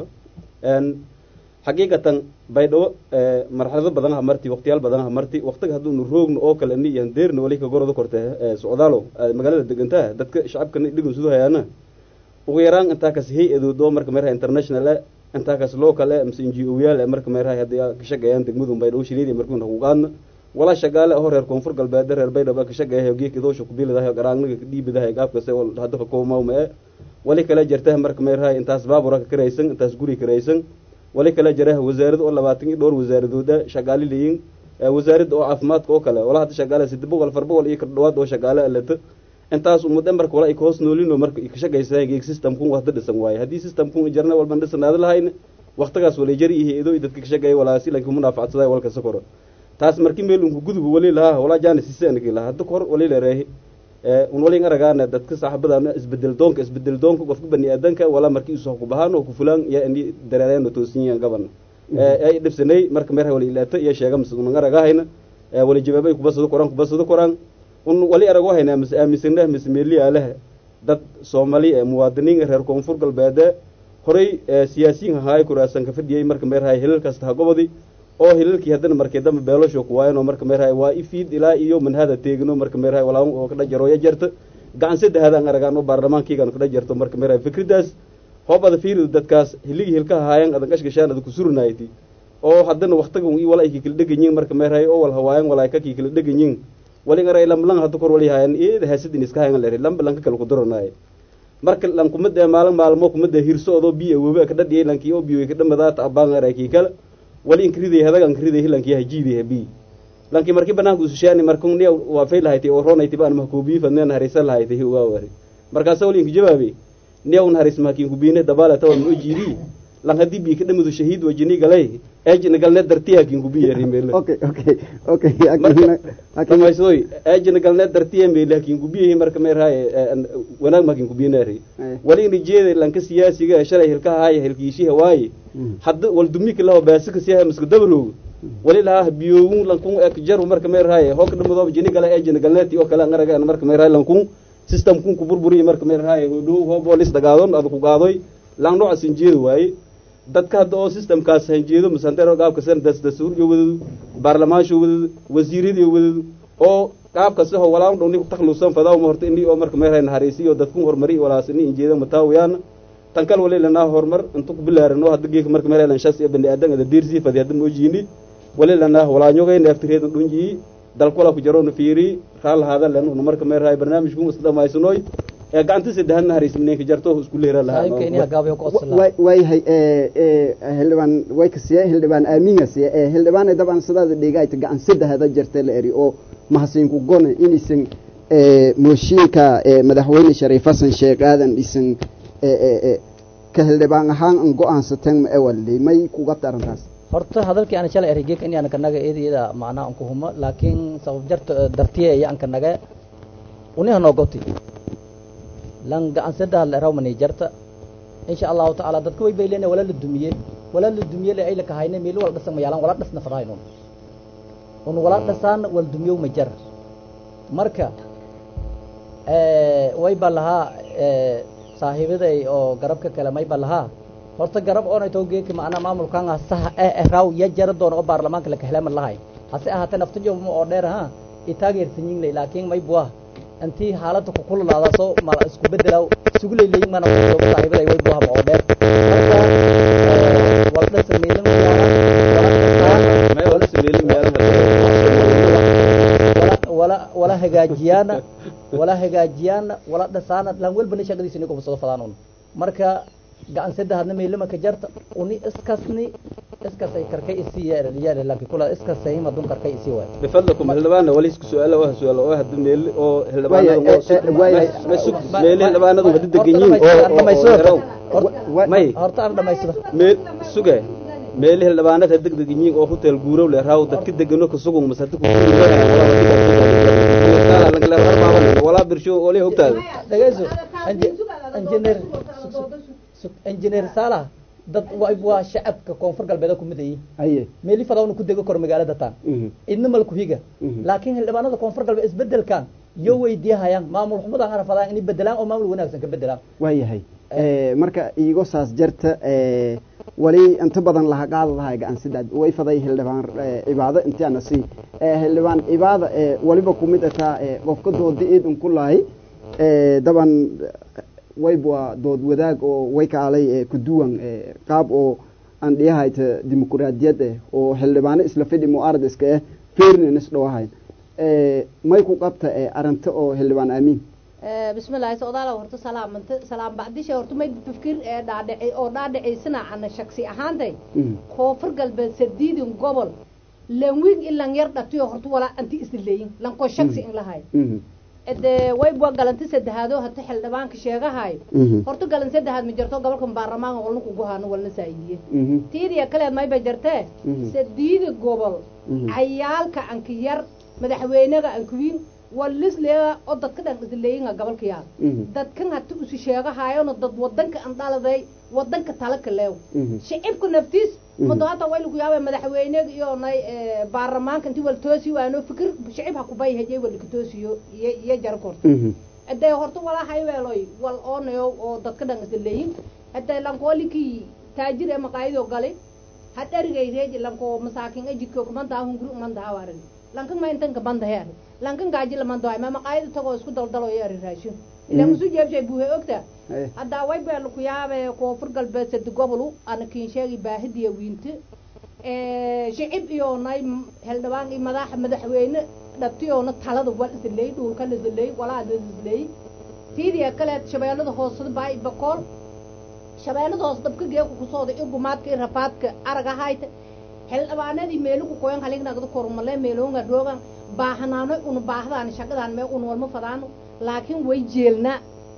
xaqiiqatan baydhabo marxalado badan ha marti waqtiyaal badan ha marti waqtiga hadduu nu roogno oo kale ni yan deerna wali ka gorado korte socdaalo magaalada degantaa dadka shacabka dhigan sidoo hayaana ugu yaraan intaa kas hay-adoodo marka meeraha international intaa kas local mise NGO-yaal marka meeraha hadii ka shaqeeyaan degmadu baydhabo shiliidi markuu ku qaadna wala shaqaale oo reer koonfur galbeed reer baydhabo ka shaqeeyo geekidoo shaqo biiladahay garaangna dhiibadahay qaabka say hadda ka koomawme wali kala jirtaa marka meeraha intaas baabura ka kareysan intaas guri kareysan wali kala jiraha wasaaradda oo 20 dhowr wasaaradooda shaqaale leeyin wasaaradda oo caafimaadka oo kale wala hadda shaqaale 700 iyo ka dhawaad oo shaqaale alata intaas umad marka wala ay ka hoos noolino marka ka shaqeysay geeg system kun wada dhisan waay hadii system kun jarna walba dhisanaad lahayn waqtigaas wali jari iyo dadka ka shaqeeyay wala si laakiin munaafacadsada walka sakoro taas markii meel uu gudub wali laha wala jaan siiseen laha hadda kor wali la reehi wali aragaana dadka saaxibada isbedel doonka qofka bani aadanka wala markii uu soo ku bahaano ku fulaan ya indi dareereen toosiyeen gaban ay dhibsanay marka meeraha wali ilaata iyo sheega mas'uulna aragahayna wali jawaabay ku basado koraan wali arago hayna aaminsanah mismeeli alaha dad Soomaali muwaadiniin reer koonfur galbeed horay siyaasiyiin haay kuraasan ka fadhiyay marka meeraha hilal kasta gobodi oo hilalkii hadana markay dama beelasho ku waayeen marka meeraha waa ifiid ilaa iyo manhada teegno marka meeraha wala oo ka dhajaro ya jarta gacan saddexda aan aragaan oo baarlamaankiigan ka dhajarto marka meeraha fikradaas hoobada fiir dadkaas hilka haayeen adan qashqashaan ku surnaaytii oo hadana waqtiga uu wala ay kala dhaganyiin marka meeraha oo wal hawaayeen wala ka kala dhaganyiin wali ngaray lamlan hadda kor wali haayeen haasidin iska haayeen leeyahay lamlan kala ku daranay marka lan kumada maalmo kumada hirsoodo biyo weeba ka dhadhiyay lankii oo biyo ka dhamada taabaan ngaray kala wali inkriday hadagan inkriday hilankii hajiiday bi lankii markii banaanku sushaani markuu niyo waa fay lahayti oo roonaytii baan mahkuubi fadnaan harisan lahayti waa wari markaas wali inka jawaabi niyo haris maakiin ku biine dabaala taw ma jiidi lan hadii bi ka dhamadu shahiid wajini galay ajina galne dartiya kiin ku biye rimeel okay akina sooy ajina galne dartiya me laakiin ku biye marka meerahay wanaag maakiin ku biinari wali in jeeday lanka siyaasiga shalay hilka haay hilkiishiha waay hadda wal dumika loo baasika siyaha misku dabro wali la biyowun lankun ek jaru marka meerahay hok dhamado jini galay ajina galneeti oo kala ngaraga marka meerahay lankun system kun ku burburiye marka meerahay dhow ho bolis dagaadon adu ku qaadoy lan nooc sinjeedo waay dadka hadda oo systemkaas hanjeedo masantero qaabka san dastuur iyo baarlamaanka wasiiradii oo qaabka soo walaal dhowni ku takhluusan fadaaw ma horta indii oo marka meerahay naxariisiyo dadku hormari walaasini injeedo mataawiyaan tan kal wali lana hormar intu ku bilaarno hadda geek marka meerahay lan shaas iyo bani aadan diirsi fadii hadda moojini wali lana walaanyogay neeftireed dhunji dalku la ku jaroon fiiri xal hada lan marka meerahay barnaamijku isdhamaysanoy gacanta saddexaad naxariismineen ka jarto isku leeyahay way hay hildhibaan way ka siiyay hildhibaan aaminaysa hildhibaan daban sidaada dhigayta gacan saddexaad jartay la eri oo mahasiin ku gone inaysan mooshinka madaxweyne Shariif Xasan Sheekh Aadan isan ka hildhibaan ahaan an go'aansateen ma awalli may kuga tarantaas horta hadalkii aan shalay erigay in aan kanaga eediyada macna aan ku huma laakiin sabab jarto dartiye aan kanaga una noqoti lan gacan saddex la rawmani jarta insha Allah ta'ala dadku way beeleen wala la dumiyay ay la ka haynay meel wal dhasan mayaalan wala dhasna fadayno on wala dhasan wal dumiyo ma jar marka way balaha saaxiibaday oo garabka kale may balaha horta garab oo ay toogeek macna maamulkan sax raw ya jar doon oo baarlamaanka la ka helay ma lahayn hase ahaatee naftiyo oo dheer ha itaageersanyin laakiin may buah antii xaaladda ku kululaada soo ma isku bedelaw isugu leeyahay mana oo saaxiibaday way buah oo dheer wala sameeyay wala hagaajiyana wala dhasaana lan walba shaqadiisa inuu ku soo fadaan marka gacan saddexaadna meelama ka jarta uni iskasay karkay isiya laakiin kula iskasay ma dun karkay isi way bifadlakum hildhibaana wali isku su'aalo oo hadda meel oo hildhibaanadu meel hildhibaanadu hadda deganyiin oo may horta aan dhamaysado meel suge meel hildhibaanada hadda deganyiin oo hotel guurow le raaw dadka degano ka sugun masarta ku wala birsho wali hogtaada dhageyso engineer engineer Salah dad waa shacabka koonfur galbeed ku midayay aye meeli fadawna ku dego kor magaalada tan idna mal ku higa laakiin xildhibaanada koonfur galbeed isbedelkan iyo weydiiyayaan maamul xumada aan rafadaan in bedelaan oo maamul wanaagsan ka bedelaan waayahay marka iigo saas jarta wali inta badan laha qaadadahay gacan sidaad way faday xildhibaan cibaado intaana si xildhibaan cibaado waliba ku mid ah qofka doodid in ku lahay daban wayba dood wadaag oo way kaalay ku duwan qaab oo aan dhiyahayta dimuqraadiyad oo xildhibaano isla fidhi mu'arad iska fairness dhawahay may ku qabta arrinta oo xildhibaan aamin bismillaahi soodaala horta salaam bacdisha horta may fikir dhaadhicay oo dhaadhicaysana ana shakhsi ahaantay koonfur galbeed sadiidin gobol lanwig ilan yar dhatiyo horta wala anti isleeyin lan ko shakhsi in lahay way bua galanti saddexaadoo hata xildhibaanka sheegahay horta galan saddexaad ma jirto gobolka baarlamaanka walna kugu haano walna saayidiye tiidiya kaleed may ba jirtee sadiidi gobol cayaalka anka yar madaxweynaga ankuwiin walisleega oo dadka dhan isleeyinga gobolka yaal dadkan hata usi sheegahaayona dad wadanka aan dhaladay wadanka talaka leew shicibku naftiis madaxda way lagu yaabay madaxweynaga iyo nay baarlamaanka intii wal toosi waano fikir shicib ha ku bayhayay wal ka toosiyo iyo jar kort aday horta wala hayweeloy wal oonayo oo dadka dhan isleeyin aday lan qooliki taajir ee maqaayado galay hadarigay reej lan ko masaakin ajidko kuma daahun guru man daawaran lankan ma intan ka bandahay lankan gaaji lama dooy ma maqaayado tago isku daldalo iyo raashin ila musu jeebshay buuhay ogta hadda way baa ku yaabay koonfur galbeed sad gobolu ana kiin sheegi baahidiya wiinta shicib iyo nay xildhibaan iyo madaxweyne dhabtiyoona talada wal isleey dhulka la isleey walaa la isleey tiidiya kale shabeellada hoosada baay bakool shabeellada hoos dabka geeku ku soo day gumaadka iyo rafaadka araga hayta xildhibaanadii meelu ku qoyan halignaagada kormale meelonga roogan baahanaano un baahdaan shaqadaan mee un walma fadaano laakiin way jeelna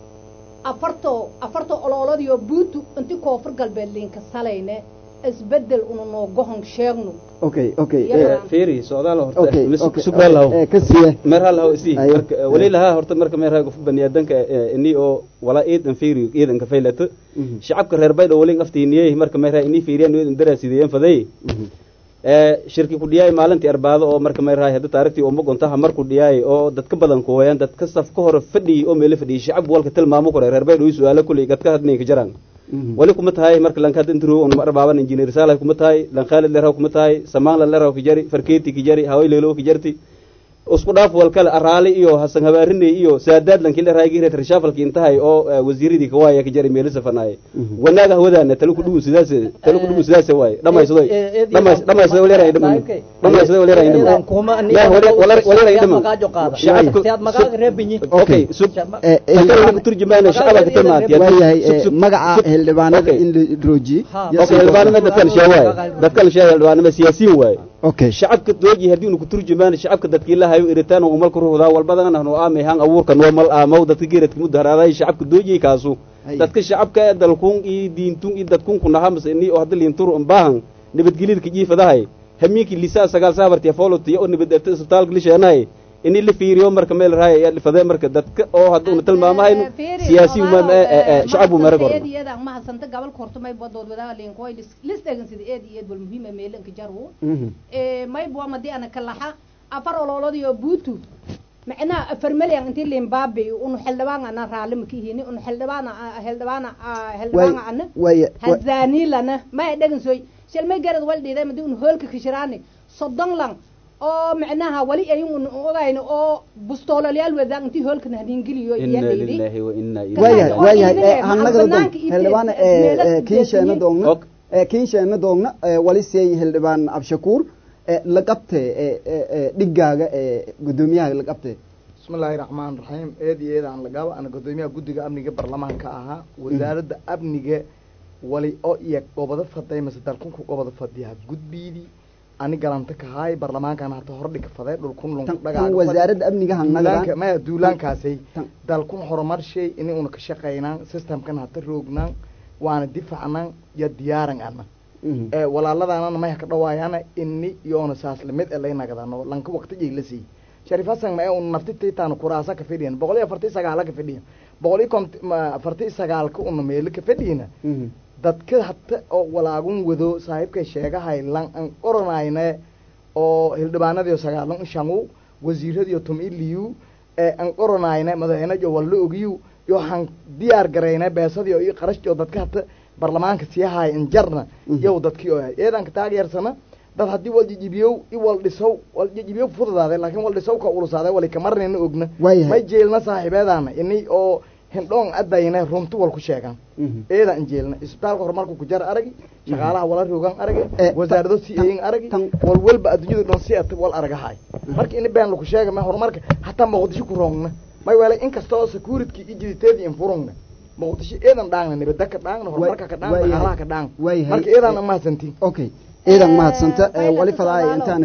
afarto ololadiyo buutu inti koonfur galbeed linka salayne isbedel una noo gohon sheegno okay fiiri soodaal horta shukran lahu kasiye marha lahu isi walilaha horta marka meeraha qof baniyadanka ini oo wala eedan fiiri eedan ka faylato shacabka reer baydho walin aftiiniyay marka meeraha ini fiiriyaan eedan daraasideen faday shirki ku dhiyay maalintii arbaado oo marka meeraha hadda taariikhtii oo magontaha markuu dhiyay oo dadka badan ku wayaan dadka saf ka hor fadhi oo meel fadhi shacab walka tilmaamo ku reer baydho su'aalo kulli dadka hadnay ka jiraan wali kuma tahay marka lan ka dintro on arbaaban engineer Salah kuma tahay lan Khalid leeraw kuma tahay Samaan leeraw ki jari farkeeti ki jari haway leelo ki jarti isku dhaaf wal kale araali iyo hasan habaarinay iyo saadaad lan kile raayigi reer shafalki intahay oo wasiiradii ka waaya ki jari meel safanaay wanaaga hawadaana talo ku dhugu sidaas waay dhamayso waleeray kuma waleeray siyaad magaca reebinyi okay ku turjumaana shacabka tilmaantay magaca xildhibaanada in la rooji xildhibaanada dadkan xildhibaanada siyaasiyiin waay okay shacabka dooji hadii uu ku turjumaan shacabka dadkii la hayo iritaan oo malku ruuxda walbadan ahno aamay han abuurka normal aamaw dadka geeradka mudaraaday shacabka dooji kaasu dadka shacabka dalkun iyo diintun iyo dadkun ku nahamas inii oo hadii liintur baahan nabadgeliyada jiifadahay hamiinki lisaa sagaal saabartii fooloti oo nabadda isbitaalka lisheenay inii la fiiriyo marka meel raay ay dhifadeen marka dadka oo haduu tilmaamahayn siyaasi uma shacab uma ragor eediyada ma hasanta gobol korto may bodood wada leen koy list egan sida eediyad wal muhiim meelan ka jaro may boo madii ana kalaha afar ololodiyo buutu macnaa 4 milyan intii leen baabi uu xildhibaan ana raalim ka yihiin uu xildhibaan ana hazani lana ma dhagan sooy shalmay garad wal dhiiday madii uu hoolka ka shiraani soddon lan oo macnaha wali ay ogayn oo bustoolayaal wadaan intii hoolka nahdin giliyo inna lillahi wa inna ilayhi hannaga xildhibaan kiisheena doogna wali seey xildhibaan Abshakuur la qabtay dhigaaga gudoomiyaha la qabtay bismillahir rahmaanir rahiim eediyada la gabo ana gudoomiyaha guddiga amniga baarlamaanka ahaa wasaaradda amniga wali oo iyo gobada faday masdalkun ku gobada fadiya gudbiidi ani galanta ka hay baarlamaankan hata hordhig faday dhulkun dhagaa wasaaradda amniga hannaga ma duulaankaasay dalkun horumar shay in uu ka shaqeynaa systemkan hata roognaan waana difaacnaan ya diyaaran ana walaaladaana ma ka dhawaayana inni yoona saas limid ee leynagadaano lanka waqtigii la sii shariif hasan ma uu naftitiitaan kuraasa ka fidhiyan 149 ka fidhiyan 149 ka uu meel ka fidhina dadka hatta oo walaagun wado saaxiibka sheegahay lan an qoranayna oo hildhibaanadii sagaalan shangu wasiiradii tumiliyu an qoranayna madaxweynaha wala ogiyo yo han diyaar gareeyna beesadii oo qarashjo dadka hatta barlamaanka siyahay in jarna yow dadkii oo eedan ka taageersana dad hadii wal jijibiyo wal jijibiyo fududaaday laakiin wal dhisow ka ulusaaday wali kamarnayna ogna may jeelna saaxiibadeena inay oo hindhoon adayna runtu wal ku sheegan eedan jeelna isbitaalka horumarku ku jar arag shaqaalaha wala roogan arag wasaaradda siiyeen arag wal walba adduunyada dhan si at wal aragahay marka in baan lagu sheegay ma horumarka hatta Muqdisho ku roogna may wala in kastoo security ijiteedi in furungna Muqdisho eedan dhaangna nibada ka dhaangna horumarka ka dhaangna dhaqaalaha ka dhaang marka eedan ma santiin okay eedan ma hadsanta wali fadaay intaana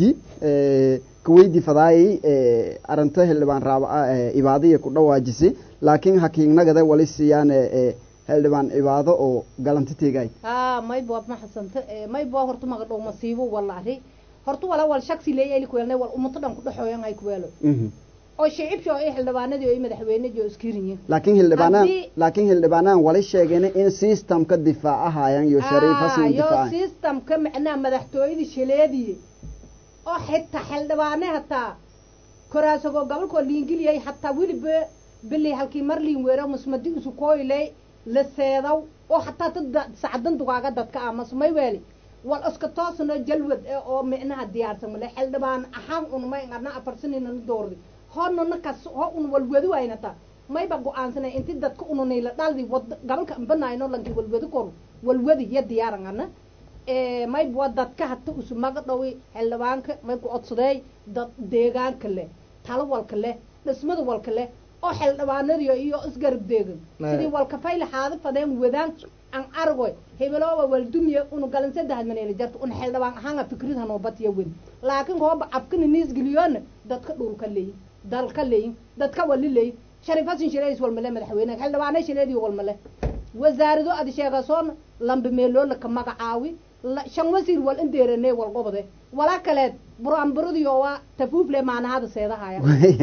kuweydi fadaay aranta xildhibaan raaba ibaadiye ku dhawaajisay laakiin hakiignagada wali siiyaan xildhibaan ibaado oo galanti teegay may boo ma hadsanta may boo hortu ma dhow masiibo wallahi hortu wal shaksi leeyay ku yeelnay wal ummadda dhan ku dhaxooyan ay ku weelo oo shicibka oo xildhibaanadii oo madaxweynaha iskirinayeen laakiin xildhibaanaan wali sheegeen in systemka difaacahayan iyo shariif hasan difaac systemka macna madaxtooyada shileedii oo xitaa xildhibaanaha hataa koraasago gobolka liingiliyay hataa wiliba bilay halkii marliin weero musmadi isu kooylay la seedaw oo hataa dad saacadan dugaaga dadka ama samay weeli wal iska toosna jalwad oo macnaha diyaarsan ma xildhibaan ahaan ma ngana afarsanina doordi hono nakas ho un walwadu aynata mayba go'aansanay intii dadka ununay la dhaldi gobolka banayno lanki walwadu kor walwadi ya diyaarangana may boo dadka hatta usu maga dhawi xildhibaanka may ku codsaday dad deegaanka leh talo walka leh dhismada walka leh oo xildhibaanadii iyo isgarab deegan sidii walka fayl haada fadeen wadaan an argoy hebelooba waldumiye unu galan saddex maneel jarto un xildhibaan ahaan fikradaha noo batiya weyn laakiin hooba afkana niis giliyoon dadka dhulka leey dalka leey dadka wali leey shariifasin shireys wal male madaxweynaha xildhibaanay shireedii wal male wasaarado ad sheegasoon lambe meelo la ka magacaawi shan wasiir wal indeeranay wal qobade wala kale buraanburudi oo tafuufle maanaada seedahaya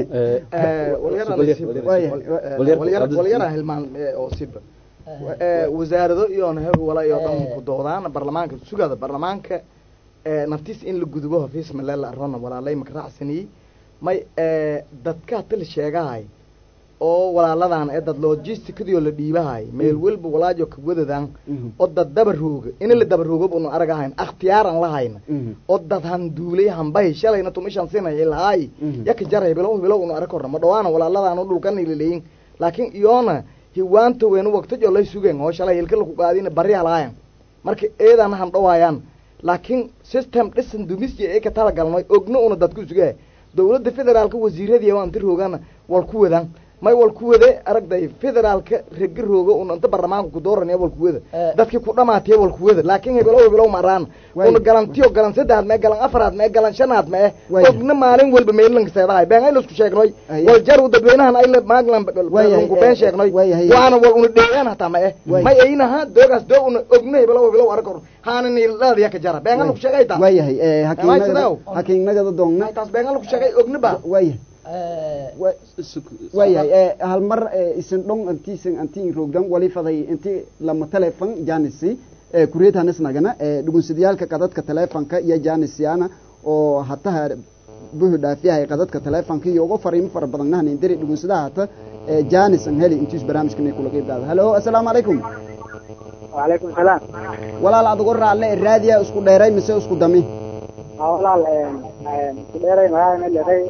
waliyara hilmaan oo sibba wasaarado iyo wala iyo dhan ku doodaan barlamaanka sugada barlamaanka naftiis in la gudubo hafiis malala arona walaalay makraacsanay may dadka tal sheegahay oo walaaladan ee dad logisticadiyo la dhiibahay meel walba walaajo ka wadadan oo dad dabarooga in la dabaroogo uu aragahayn ikhtiyaaran lahayna oo dad han duulay hanbay shalayna tumishan sinay ilaahay yak jaray bilow uu aragorna ma dhawaana walaaladan dhulkan ileeyeen laakiin iyona hiwaanta weyn waqti jo la sugeen oo shalay ilka lagu qaadina bari halaayan marka eedan han dhawaayaan laakiin system dhisan dumisye ee ka tala galmay ogno una dadku sugay dawladda federaalka wasiiradii oo inta roogana wal ku wadaan may wal ku wada aragday federaalka regrooga oo inta barlamaanka ku dooranay wal ku wada dadkii ku dhamaatay wal ku wada laakiin hebelo maraan oo galantiyo galan saddex ma galan afraad ma galan shanaad ma ogna maalin walba meelan ka saadahay baan ay isku sheegnay wal jar u dadweynahan ay la maaglan ku been sheegnay waana wal una dheegan hataa ma may aynaha doogaas doo una ogna hebelo aragor haana niilada ya ka jara baan ku sheegay taa waayahay hakiinnaga doonna taas baan ku sheegay ogna ba waayahay hal mar isin dhon antiin roogdan wali faday intii lama teleefon janisi kureetanis nagana dhugunsidiyaalka qadadka teleefonka iyo janisiyaana oo hataha buhu dhaafiyahay qadadka teleefonka iyo uga fariimo fara badan nahna indiri dhugunsidaha hata janis an heli intiis barnaamijkan kula qeybdaada halo assalaamu calaykum وعليكم السلام walaal adigu raalle raadiya isku dheeray mise isku dami walaal isku dheeray ma leeyahay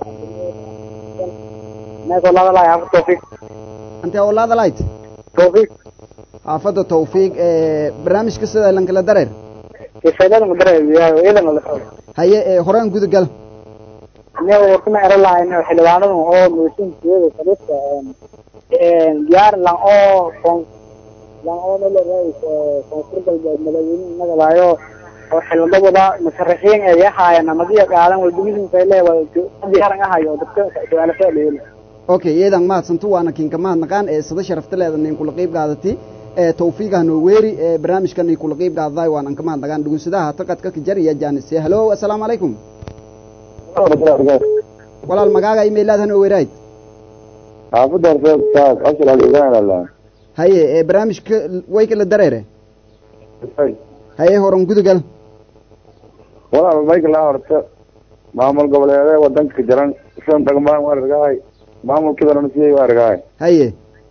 ناس والله لا يعرف توفيق أنت أولاد لايت توفيق حافظ توفيق برنامج كسر لانك لا درر كيف هذا المدرب يا إذا ما له هي هران جود قال أنا وكنا أرى الله إنه حلوانه هو موسم كذا خلاص يار لا كون لا ولا رئيس كونفرنس الملايين ما جايو وحلوان ده ولا مسرحين يا حيا أنا ما جي قاعدين والدنيا فيله والديارنا هايو دكتور على فعله okay yeedan ma santu waana kinka ma naqaan sida sharafta leedahay kula qeyb qaadatay tawfiiqan oo weeri barnaamijkan kula qeyb qaaday waan ka ma naqaan dhugunsidaha taqadka ka jariya jaanis hello assalaamu calaykum walaal magaaga email-aad hano weerayd xaafadda horseed saas ashir al-igaan haye barnaamijka way kala dareere haye horan gudugal walaal mayka laa horta maamul goboleedee wadanka jiran shan dhagmaan waa argahay maamulkiidana siyay waa argahay haye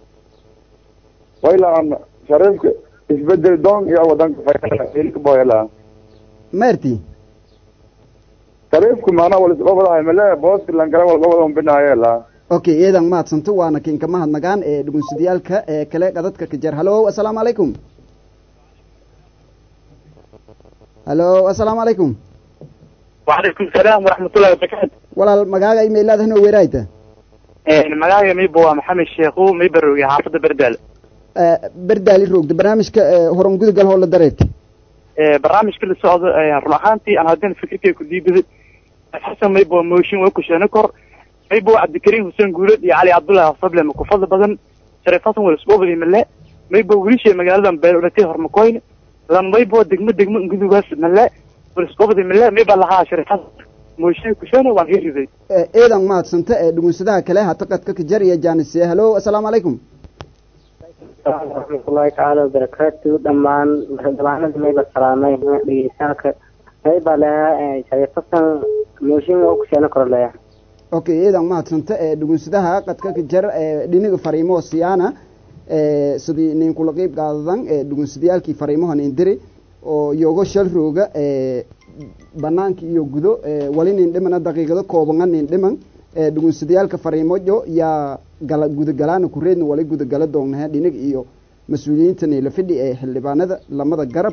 waylaan shariifka isbedel doon iyo wadanka faylka boyla maarti shariifku maana wal isqobadahay male booski lankala wal qobada binaayela okay iyadan maadsanto waana kinka mahadnagaan dhugunsidiyaalka kale qadadka ka jar halo assalaamu calaykum halo assalaamu calaykum وعليكم السلام ورحمة الله وبركاته. walaal magaaga email-aad hano weeraayta magaaga mayba waa maxamed sheekhu mayba roogi xaafadda berdaal berdaali roogda barnaamijka horan gudugal hoo la dareerta barnaamijka la socdo run ahaantii aan haddana fikirkay ku diibaday xasan mayba waa mooshin waa kusheeno kor mayba waa cabdikariim xuseen guulad iyo cali cabdullahi asable ma ku fadli badan shariif xasan waa isku obadi male mayba wiilashee magaaladan beel odhatay hormakoyne lan mayba waa degmo gudugaas male isqobadi male mayba lahaa shariif xasan mooshin kusheeno waan hiriday eedan mahadsanta dhugunsadaha kale hata qadka ka jar iyo jaanise halo assalaamu calaykum waraxmatullaahi tacaala wabarakaatu dhammaan dhamaanada mayba salaamay dhegeystayaasha mayba leha shariif xasan mooshin oo kusheeno kor leeya okay eedan mahadsanta dhugunsadaha qadka ka jar dhiniga fariimo siyaana sidii nin kula qeyb qaadadan dhugunsadayaalkii fariimahan indiri oo iyogo shal rooga banaanka iyo gudo wali nin dhimana daqiiqado kooban nin dhiman dhugunsadayaalka fariimojo yaa gudagalaana kureedna wali gudagala doonnaha dhinig iyo mas-uuliyiintani la fidhi xildhibaanada lamada garab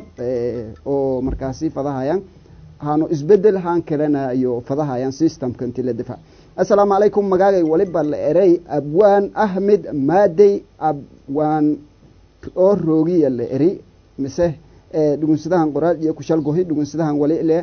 oo markaasi fadahayaan haano isbedel haan kalena iyo fadahayaan systemka inti la difaac assalaamu calaykum magaagay waliba la erey abwaan ahmed maadey abwaan oo roogiya la eri mise dhugunsadahan qoraal iyo kushal gohi dhugunsadahan wali le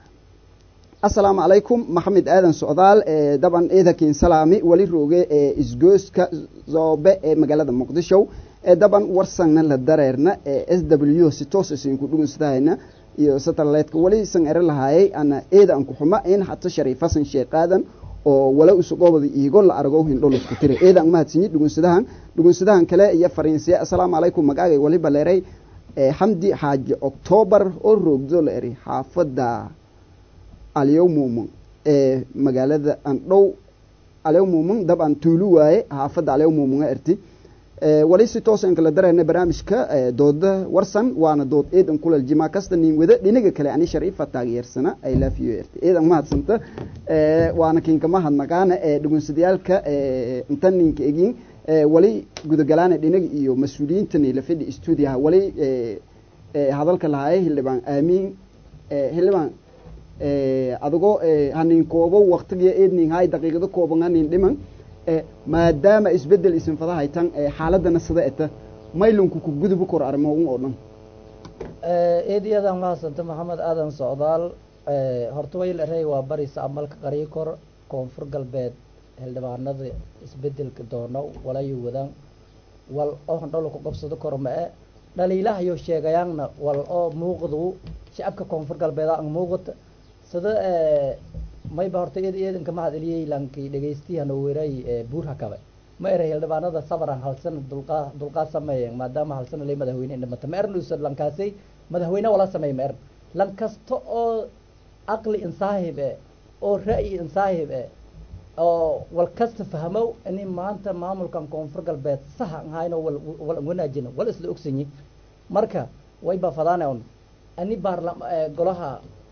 assalaamu calaykum maxamed aadan socdaal daban eedakin salaami wali rooge isgooska zoobe ee magaalada muqdisho daban warsanna la dareerna s w si toos isinku dhugunsadahayna iyo satellite-ka wali san ere lahaayay ana eedan ku xuma in hata shariif xasan sheekh aadan oo wala usugobada iigo la argo hindho isku tire eedan mahadsanyi dhugunsadahan kale iyo fariinsiya assalaamu calaykum magaagay waliba leeray xamdi xaaji octoobar oo roogdo la eri xaafadda alyawmumun magaalada andhow alyawmumun dab aan tuulu waaye xaafadda alyawmumunga erti wali si toos aan kala darayna barnaamijka dooda warsan waana dood eedan kulal jima kasta nin wada dhinaga kale ani shariifa taageersana ay laafiyo erti eedan mahadsanta waana kinka mahadnaqaana dhugunsadayaalka intan ninka egin wali gudagalaana dhinaga iyo mas-uuliyiintani la fidhi stuudiyaha wali hadalka lahaayay xildhibaan aamiin xildhibaan adigoo hanin koobo waqtigiyo eedning hay daqiiqado kooban hanin dhiman maadaama isbedel isin fadahaytan xaaladana sida eta maylunku ku gudubu kor arrimoon oo dhan eediyadan mahadsanta maxamed aadan socdaal horta way la rey waa barisa amalka qariyo kor koonfur galbeed xildhibaanada isbedelka doono walayo wadaan wal oo handholo ku qabsado kor ma dhaliilaha iyo sheegayaanna wal oo muuqdu shacabka koonfur galbeed aan muuqata sida mayba horta eedanka mahad eliyey lankii dhegeystiyahan oo weeray buur hakabe ma eray xildhibaanada sabaran halsan dulqaad sameeyeen maadaama halsan lay madaxweyne dhimata ma eran usad lankaasay madaxweyne wala sameey ma eran lan kasta oo aqli insaahib oo ra'yi insaahib oo wal kasta fahmow in maanta maamulkan koonfur galbeed sax ahayno wal wanaajina wal isla ogsanyi marka way ba fadaaneen ani golaha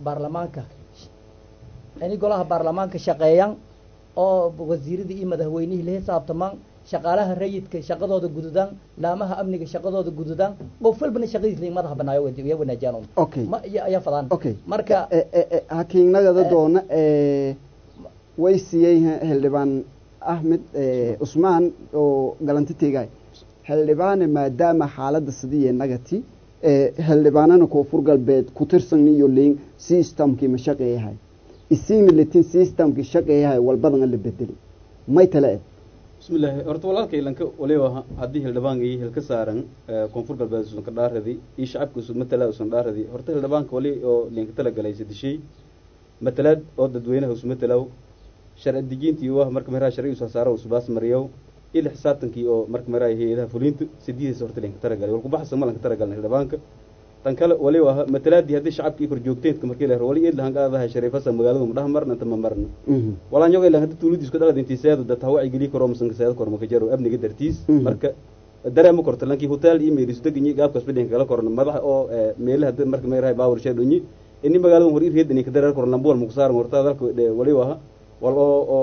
baarlamaanka shaqeeyaan oo wasiiradii iyo madaxweynihii la xisaabtamaan shaqaalaha rayidka shaqadooda gududaan laamaha amniga shaqadooda gududaan qof walbana shaqadiisa madaxa banaayo way wanaajiyaan okay ayaa fadaan okay marka hakiinagada doona way siiyey xildhibaan ahmed usmaan oo galanti tegay xildhibaane maadaama xaaladda sidii nagati xildhibaanana koonfur galbeed ku tirsan iyo leyn systemkii ma shaqeeyahay isiina latin systemkii shaqeeyahay walbadan la bedeli may tale bismillaahi horta walaalkay lanka waliba haddii xildhibaanka iyo hilka saaran koonfur galbeed usan ka dhaaradi iyo shacabka usan matala usan dhaaradi horta xildhibaanka wali oo linka tala galay sadishay matalaad oo dadweynaha usan matalaw sharci dejintii waa marka meeraha sharci soo saaro usbaas mariyo ila xisaabtankii oo marka meeraha hay'adaha fulinta sidiisa horta dhanka taragalay wal ku baxsan malanka taragalnay xildhibaanka tan kale wali waa matalaadii hadii shacabkii kor joogteedka markii la wali id lahan qaadaha shariifasa magaalada mudhaha marna inta ma marna wala ñoga ilaa hadda tuulidiis ku dhaqad intii sayadu dad hawa igili karo musan sayadu kor ma ka jaro abniga dartiis marka dareemo korta lankii hotel email isu degnay gaabkaas bidin kala korna madax oo meelaha dad marka meeraha baawar sheedunyi inni magaalada hor ireedani ka dareer kor lambuul mu saar horta dalka wali waa wal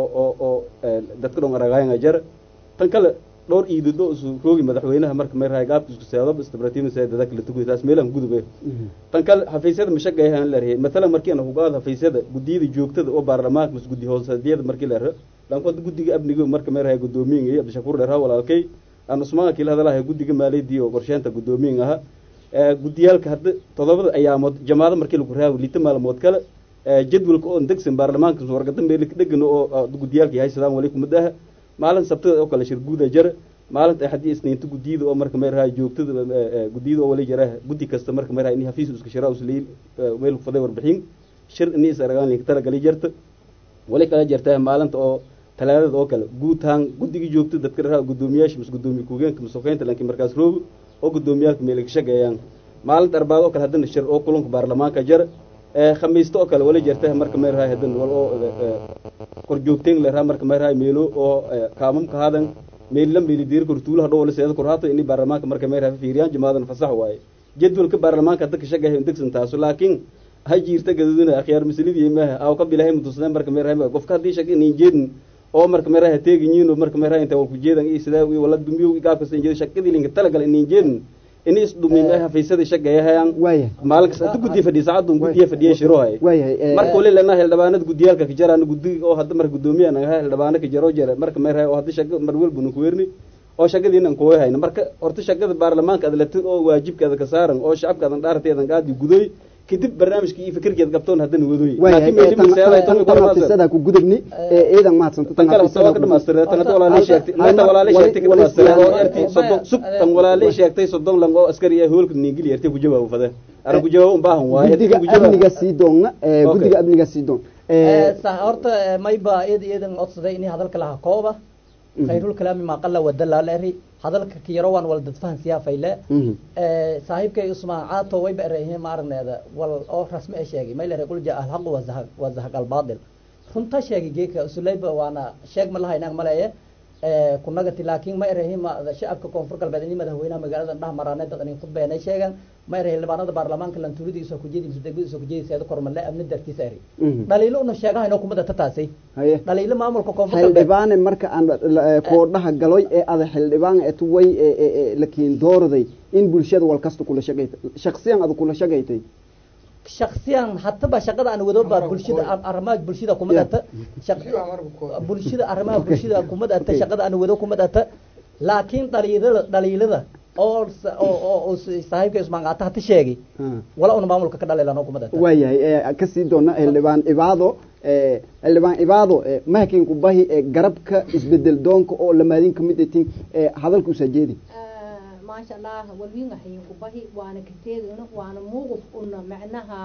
oo dadka dhon aragayaan ajar tan kale dhowr iido isu roogi madaxweynaha marka meeraha gaabka isku sayado istibraatiimi sayada dadka la tugu taas meelan gudubay tan kale xafiisyada mashaqeeyaan la reeyay mesela markii aan ugu qaado xafiisyada gudiyada joogtada oo baarlamaanka mas gudi hoosadeed markii la reeyay lankood gudiga abniga marka meeraha gudoomiyaha Abdishakuur Dheeraha walaalkay aan Usmaan kii la hadalahay gudiga maaliyadii oo qorsheynta gudoomiyaha gudiyalka hadda todobada ayaamood jamaacada markii lagu raawo liita maalmood kale jadwalka oo degsan baarlamaanka soo warqadan meel ka dhagan oo gudiyalka yahay salaam alaykum madaha maalin sabtada oo kala shir guud jar maalinta axadii isniinta gudiyada oo marka meeraha joogtada gudiyada oo wali jaraha gudi kasta marka meeraha in hafiis iska shiraa usleeyay meel ku faday warbixin shir in is aragaan link tara gali jarta wali kala jartaa maalinta oo talaadada oo kale guutaan gudiga joogtada dadka raha gudoomiyaasha mas gudoomiye kuugeenka masooqeynta laakiin markaas roob oo gudoomiyaalka meel ka shaqeeyaan maalinta arbaad oo kale hadana shir oo kulanka baarlamaanka jar khamiista oo kale wali jartaa marka meeraha hadana wal oo kor joogteen la raha marka meeraha meelo oo kaamamka hadan meelan meelidir kortuulaha dhow la seedo koraato in baarlamaanka marka meeraha fiiriyaan jamaadan fasax waay jadwalka baarlamaanka dadka shaqeeyay degsan taas laakiin hajiirta gaduduna akhyaar mislidii ma aw ka bilahay mudusnaan marka meeraha qofka hadii shaqeeyay jeedin oo marka meeraha teegiin marka meeraha inta wal ku jeedan iyo sida wala dumbiyo gaabka san jeedo shaqadii linka talagal in jeedin in is dumiinaha fiisada shaqeeyaan maalinka inta guddi fadhiyo saacadu guddiye fadhiyo shiroohay marka wali lana xildhibaanada gudiyalka ka jaraan guddi oo hadda marka gudoomiyana xildhibaanada ka jaro jara marka meeraha oo hadda shaqo mar walba nu ku weerni oo shaqadiina ku hayna marka horta shaqada baarlamaanka aad la tii oo waajibkeeda ka saaran oo shacabka dhaarteedan qaadi guday kadib barnaamijkii iyo fikirkeeda qabtoon hadana wadooy laakiin meelin masaada tan ku gudubni eedan ma hadsan tan kala soo ka dhamaastirey tan walaalay sheegtay tan walaalay sheegtay ka dhamaastirey oo erti sodon sub tan walaalay sheegtay sodon lan oo askari ah hoolka niingili erti ku jawaab fada aran ku jawaab baahan waaye gudiga amniga sii doona gudiga amniga sii doon horta mayba eedan codsaday in hadalka laha kooba khayrul kalaami ma qalla wadallaalari hadalka kiyarowan wal dad fahan siyaafayla saaxiibkay Usmaan Caato way bareeyay maarneeda wal oo rasmi ah sheegay ma ilaahay qul jaa al haqq wa zahaq al baadil runta sheegay geeka usulayba waana sheeg ma lahayn malaye kunaga laakiin ma ireeyay ma shacabka koonfur galbeed in madaxweynaha magaalada dhamarane dad in khudbeenay sheegan ma ireeyay libaanada baarlamaanka lan tuulidiisa ku jeedin degmadiisa ku jeedisay kormale amni dartiisa ari dhaliilo una sheegahayno kumada tataasay dhaliilo maamulka koonfur galbeed xildhibaan marka aan koodhaha galoy ee ada xildhibaan ee tuway laakiin doorday in bulshada wal kasta kula shaqeeyay shakhsiyan ad kula shaqeeyay shakhsiyan hatta ba shaqada aan wado baa bulshada arrimaha bulshada kuma data bulshada arrimaha bulshada kuma data shaqada aan wado kuma data laakiin dhaliilada oo saaxiibka Usmaan Caato hata sheegay wala una maamulka ka dhaleelano kuma data waayahay ka sii doona xildhibaan ibaado maakin ku bahi garabka isbedel doonka oo lamaadin kamid ah hadalku sajeedi ما شاء الله والوين حين كبهي وأنا كتير وأنا موقف قلنا معناها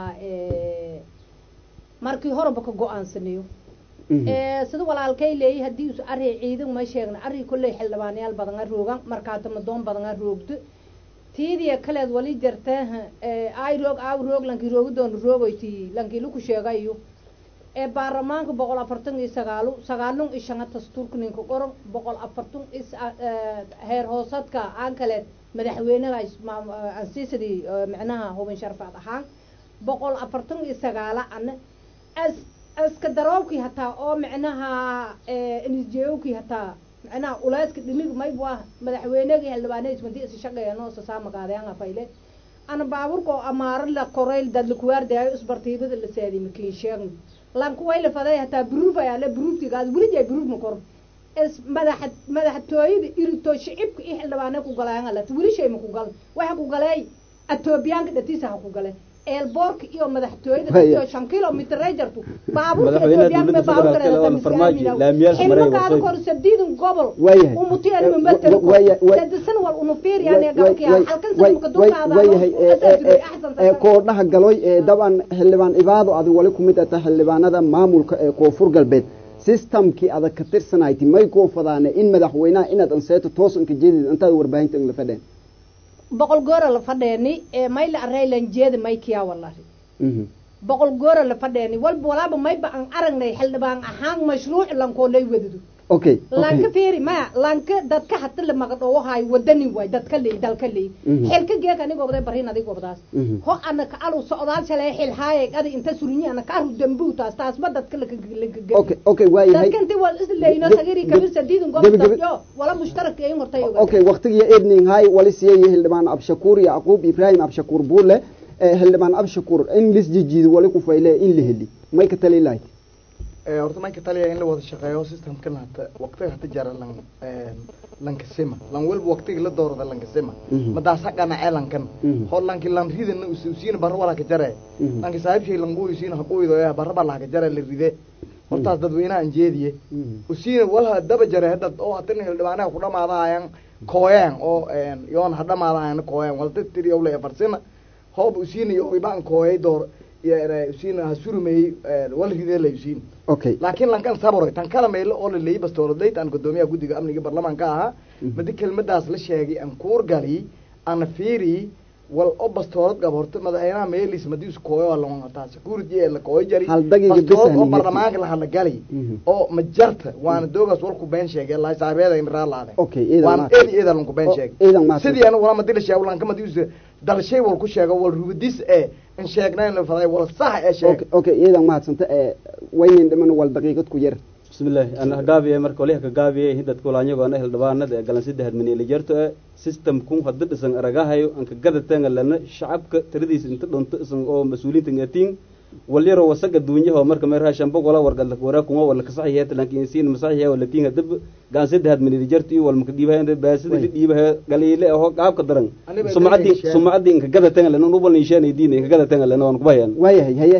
markii horeba ka go'aansanayo sida walaalkay leeyahay hadii uu ari ciidan ma sheegna ari kulay xildhibaanayaal badan roogan markaa tamadoon badan roogdo tiidiya kale wali jartaa ay roog lankii roogdoon roogoyti lankii lagu sheegayo baarlamaanka 149 ishana dastuurka ninka qoran 140 heer hoosadka aan kale madaxweynaha ansiisadii macnaha hubin sharfaad ahaan 149 ana aska daroobkii hataa oo macnaha NGO-kii hataa macnaha ulaaska dhimig mayb waa madaxweynaha xildhibaanada ismadiis shaqeeyano saama qaadayaan afayle ana baaburko amaar la koreyl dad la kuwaardayo isbartiibada la saadi makiin sheegno lan kuway la faday hataa buruuf ayaa la buruuftigaad wali jay buruuf ma kor is madaxtooyada irito shicibka iyo xildhibaanada ku galayaan la wali shay ma ku gal waxa ku galay atoobiyaanka dhatiisa ku galay eelboorka iyo madaxtooyada iyo 5 kilomitir reejartu baabuurka atoobiyaanka baabuurka farmaajo laamiyas maray wasay kor sabdiidin gobol umutiyaan mambatar dadsan wal unu fiiriyaan galkiya halkan sanadka duqaada koodhaha galoy daban xildhibaan ibaado adi wali kumid ah xildhibaanada maamulka ee koonfur galbeed systemkii adag ka tirsanayti may kuu fadaane in madaxweynaha inaad anseeto toosanka jeedid intaad warbaahinta in la fadheen boqol goora la fadheeni may la araylan jeeda may kiyaa wallahi boqol goora la fadheeni walba walaaba mayba aan aragnay xildhibaan ahaan mashruuc lankoo lay wadado okay lanka fiiri ma lanka dadka hatta la magdho wahay wadani way dadka leey dalka leey xilka geek aniga wada barin adiga wadaas ho anaka alu socdaal shalay xil haayay adi inta surinyi anaka aru dambu taas ba dadka la okay way hay dadka inta wal isleeyno sagiri kabir sadiidun goobta wala mushtarak ay hortay okay waqtiga evening hay wali siiyay xildhibaan Abshakuur iyo Aquub Ibrahim Abshakuur buule xildhibaan Abshakuur in lis jijiid wali ku fayle in la heli may ka tali lahayd horta ma ka taliya in la wada shaqeeyo systemkan hata waqtiga hata jara lanka sima lan walba waqtiga la doorada lanka sima madaasa qana ceelankan hollanki lan ridana usiina bar wala ka jare lanka saaxiib shay lan gooysiina haqooydo bar baa la ka jare la ride horta dadweynaha aan jeediye usiina wala daba jare dad oo hatan xildhibaanaha ku dhamaadayaan kooyaan oo yoon hadhamaadayaan kooyaan walta tiriyo la farsina hoob usiina iyo ibaan kooyay door usiina hasurumay wala ride la usiina okay laakiin lankan sabro tan kala meel oo la leeyay bastooradayd aan gudoomiyaha guddiga amniga baarlamaanka aha mid kelmadaas la sheegay aan kuur gali aan fiiri wal oo bastoorad gaborto madaxweynaha meelis madiis kooyo la taas security la kooyo jari hal daqiiqo bis oo baarlamaanka la hadla gali oo majarta waan doogas wal ku been sheegay la saabeeda in raalaade okay waan eeda lan ku been sheegay sidii aan wala madil sheegay lan kama diis dal shay wal ku sheegay wal rubadis in sheegnaa la faday wal sax sheeg okay iidan ma hadsanta waynin dhiman wal daqiiqad ku yar bismillah ana gaabiye marka waliha ka gaabiye hidad kula anyago ana hildhibaanada galan 3 milyan la jarto system kun hadda dhisan aragahayo an ka gadatan lana shacabka tiradiisa inta dhunto isan oo mas'uuliyiinta ngatiin waliyaro wasaga duunyaha marka meeraha shanbo wala warqad la wara kuma wala ka saxiyeed laakiin siin masaxiya wala tinga dib gaan 3 milyan la jarto iyo wal ma diibahan baasida diibaha galiile oo qaabka daran sumcadi in ka gadatan lana u balin shan diin ka gadatan lana waan ku bayan waayahay haye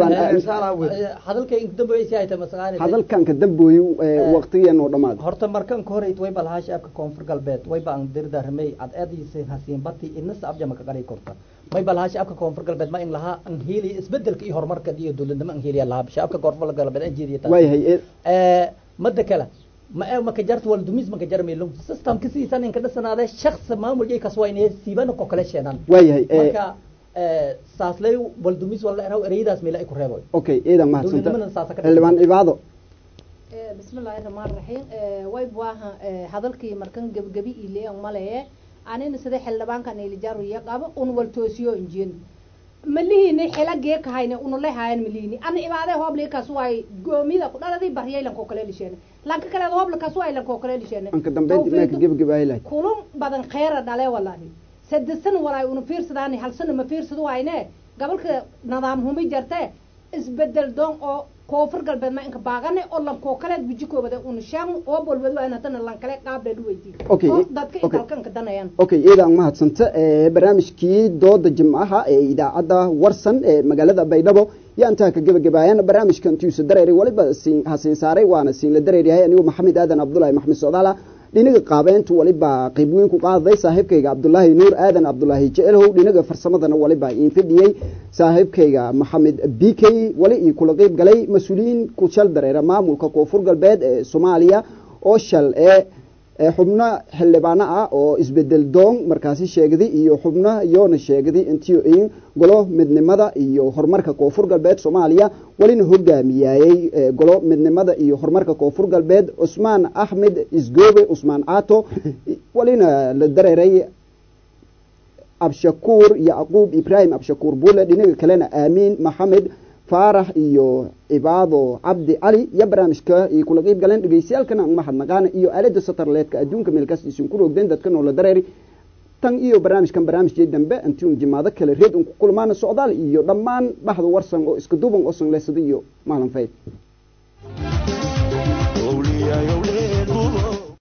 hadalka in dambeeyay ay tahay mas'aalaad hadalkan ka dambeeyo waqtigan oo dhamaad horta markan ka horeeyay way balaha shacabka koonfur galbeed way baan dirdarmay cadceediisa hasiin bati inna abjama ka qari korta may balaha shacabka koonfur galbeed ma in laha an heeli isbedelka iyo horumarka iyo dawladnimo an heeli laha shacabka koonfur galbeed an jeediyay waayahay madda kala ma ka jarto wal dumis ma ka jarmay lum system kasiisan in ka dhasanaade shakhs maamul ay kaswaynay siibana ko kala sheenan waayahay marka saaslay wal dumis wala eraw ereydaas meel ay ku reebo okay iidan ma hadsanta xildhibaan ibaado bismillahir rahmaanir rahiim way baaha hadalkii markan gabgabi ileeyan maleeye anina sida xildhibaankan ay lijaru yaqabo un wal toosiyo injin malihini xilagee ka hayna un leeyahay malihini ana ibaade hooble ka suway goomida ku dhaladii baryeelan ko kale lisheen lanka kale hooble ka suway lan ko kale lisheen anka dambeeyay ma gabgabi ilaa kulum badan khayr dhale wallahi saddesan walaa uu fiirsadaan hal sano ma fiirsado wayne gobolka nidaam humi jartay isbedel doon oo koonfur galbeed ma inka baaqane oo lan ko kale bijikoobada uu shan oo bolwado ayna tan lan kale qaab dheer weydii okay dadka dalkan ka danayaan okay iidan ma hadsanta barnaamijkii dooda jimcaha ee idaacada warsan ee magaalada Baydhabo yaanta ka gabagabayaan barnaamijkan tiisu dareeri waliba hasiin saaray waana siin la dareeriyahay anigu Maxamed Aadan Abdullaahi Maxamed Soodaala dhinaga qaabeyntu waliba qayb weyn ku qaaday saaxiibkayga Abdullaahi Nuur Aadan Abdullaahi Jeelhow dhinaga farsamadana waliba in fidiyay saaxiibkayga Maxamed BK wali ii kula qayb galay mas'uuliyiin ku shal dareera maamulka koonfur galbeed ee Soomaaliya oo shal xubno xildhibaano ah oo isbedel doon markaasi sheegday iyo xubno yoona sheegday intii in golo midnimada iyo horumarka koonfur galbeed Soomaaliya walina hogaamiyay golo midnimada iyo horumarka koonfur galbeed Usmaan Ahmed Isgoobe Usmaan Aato walina la dareeray Abshakuur Yaqub Ibrahim Abshakuur Buule dhinaga kalena Aamin Maxamed Faarax iyo Ibaado Cabdi Ali ya barnaamijka iyo kula qayb galeen dhageystayaalkana ma hadnaqaan iyo aalada satellite-ka adduunka meel kasta isu ku roogdeen dadka nool dareeri tan iyo barnaamijkan barnaamijkii dambe intii jimaado kale reed ku kulmaan socdaal iyo dhammaan baxda warsan oo iska duuban oo san leesada iyo maalin fayd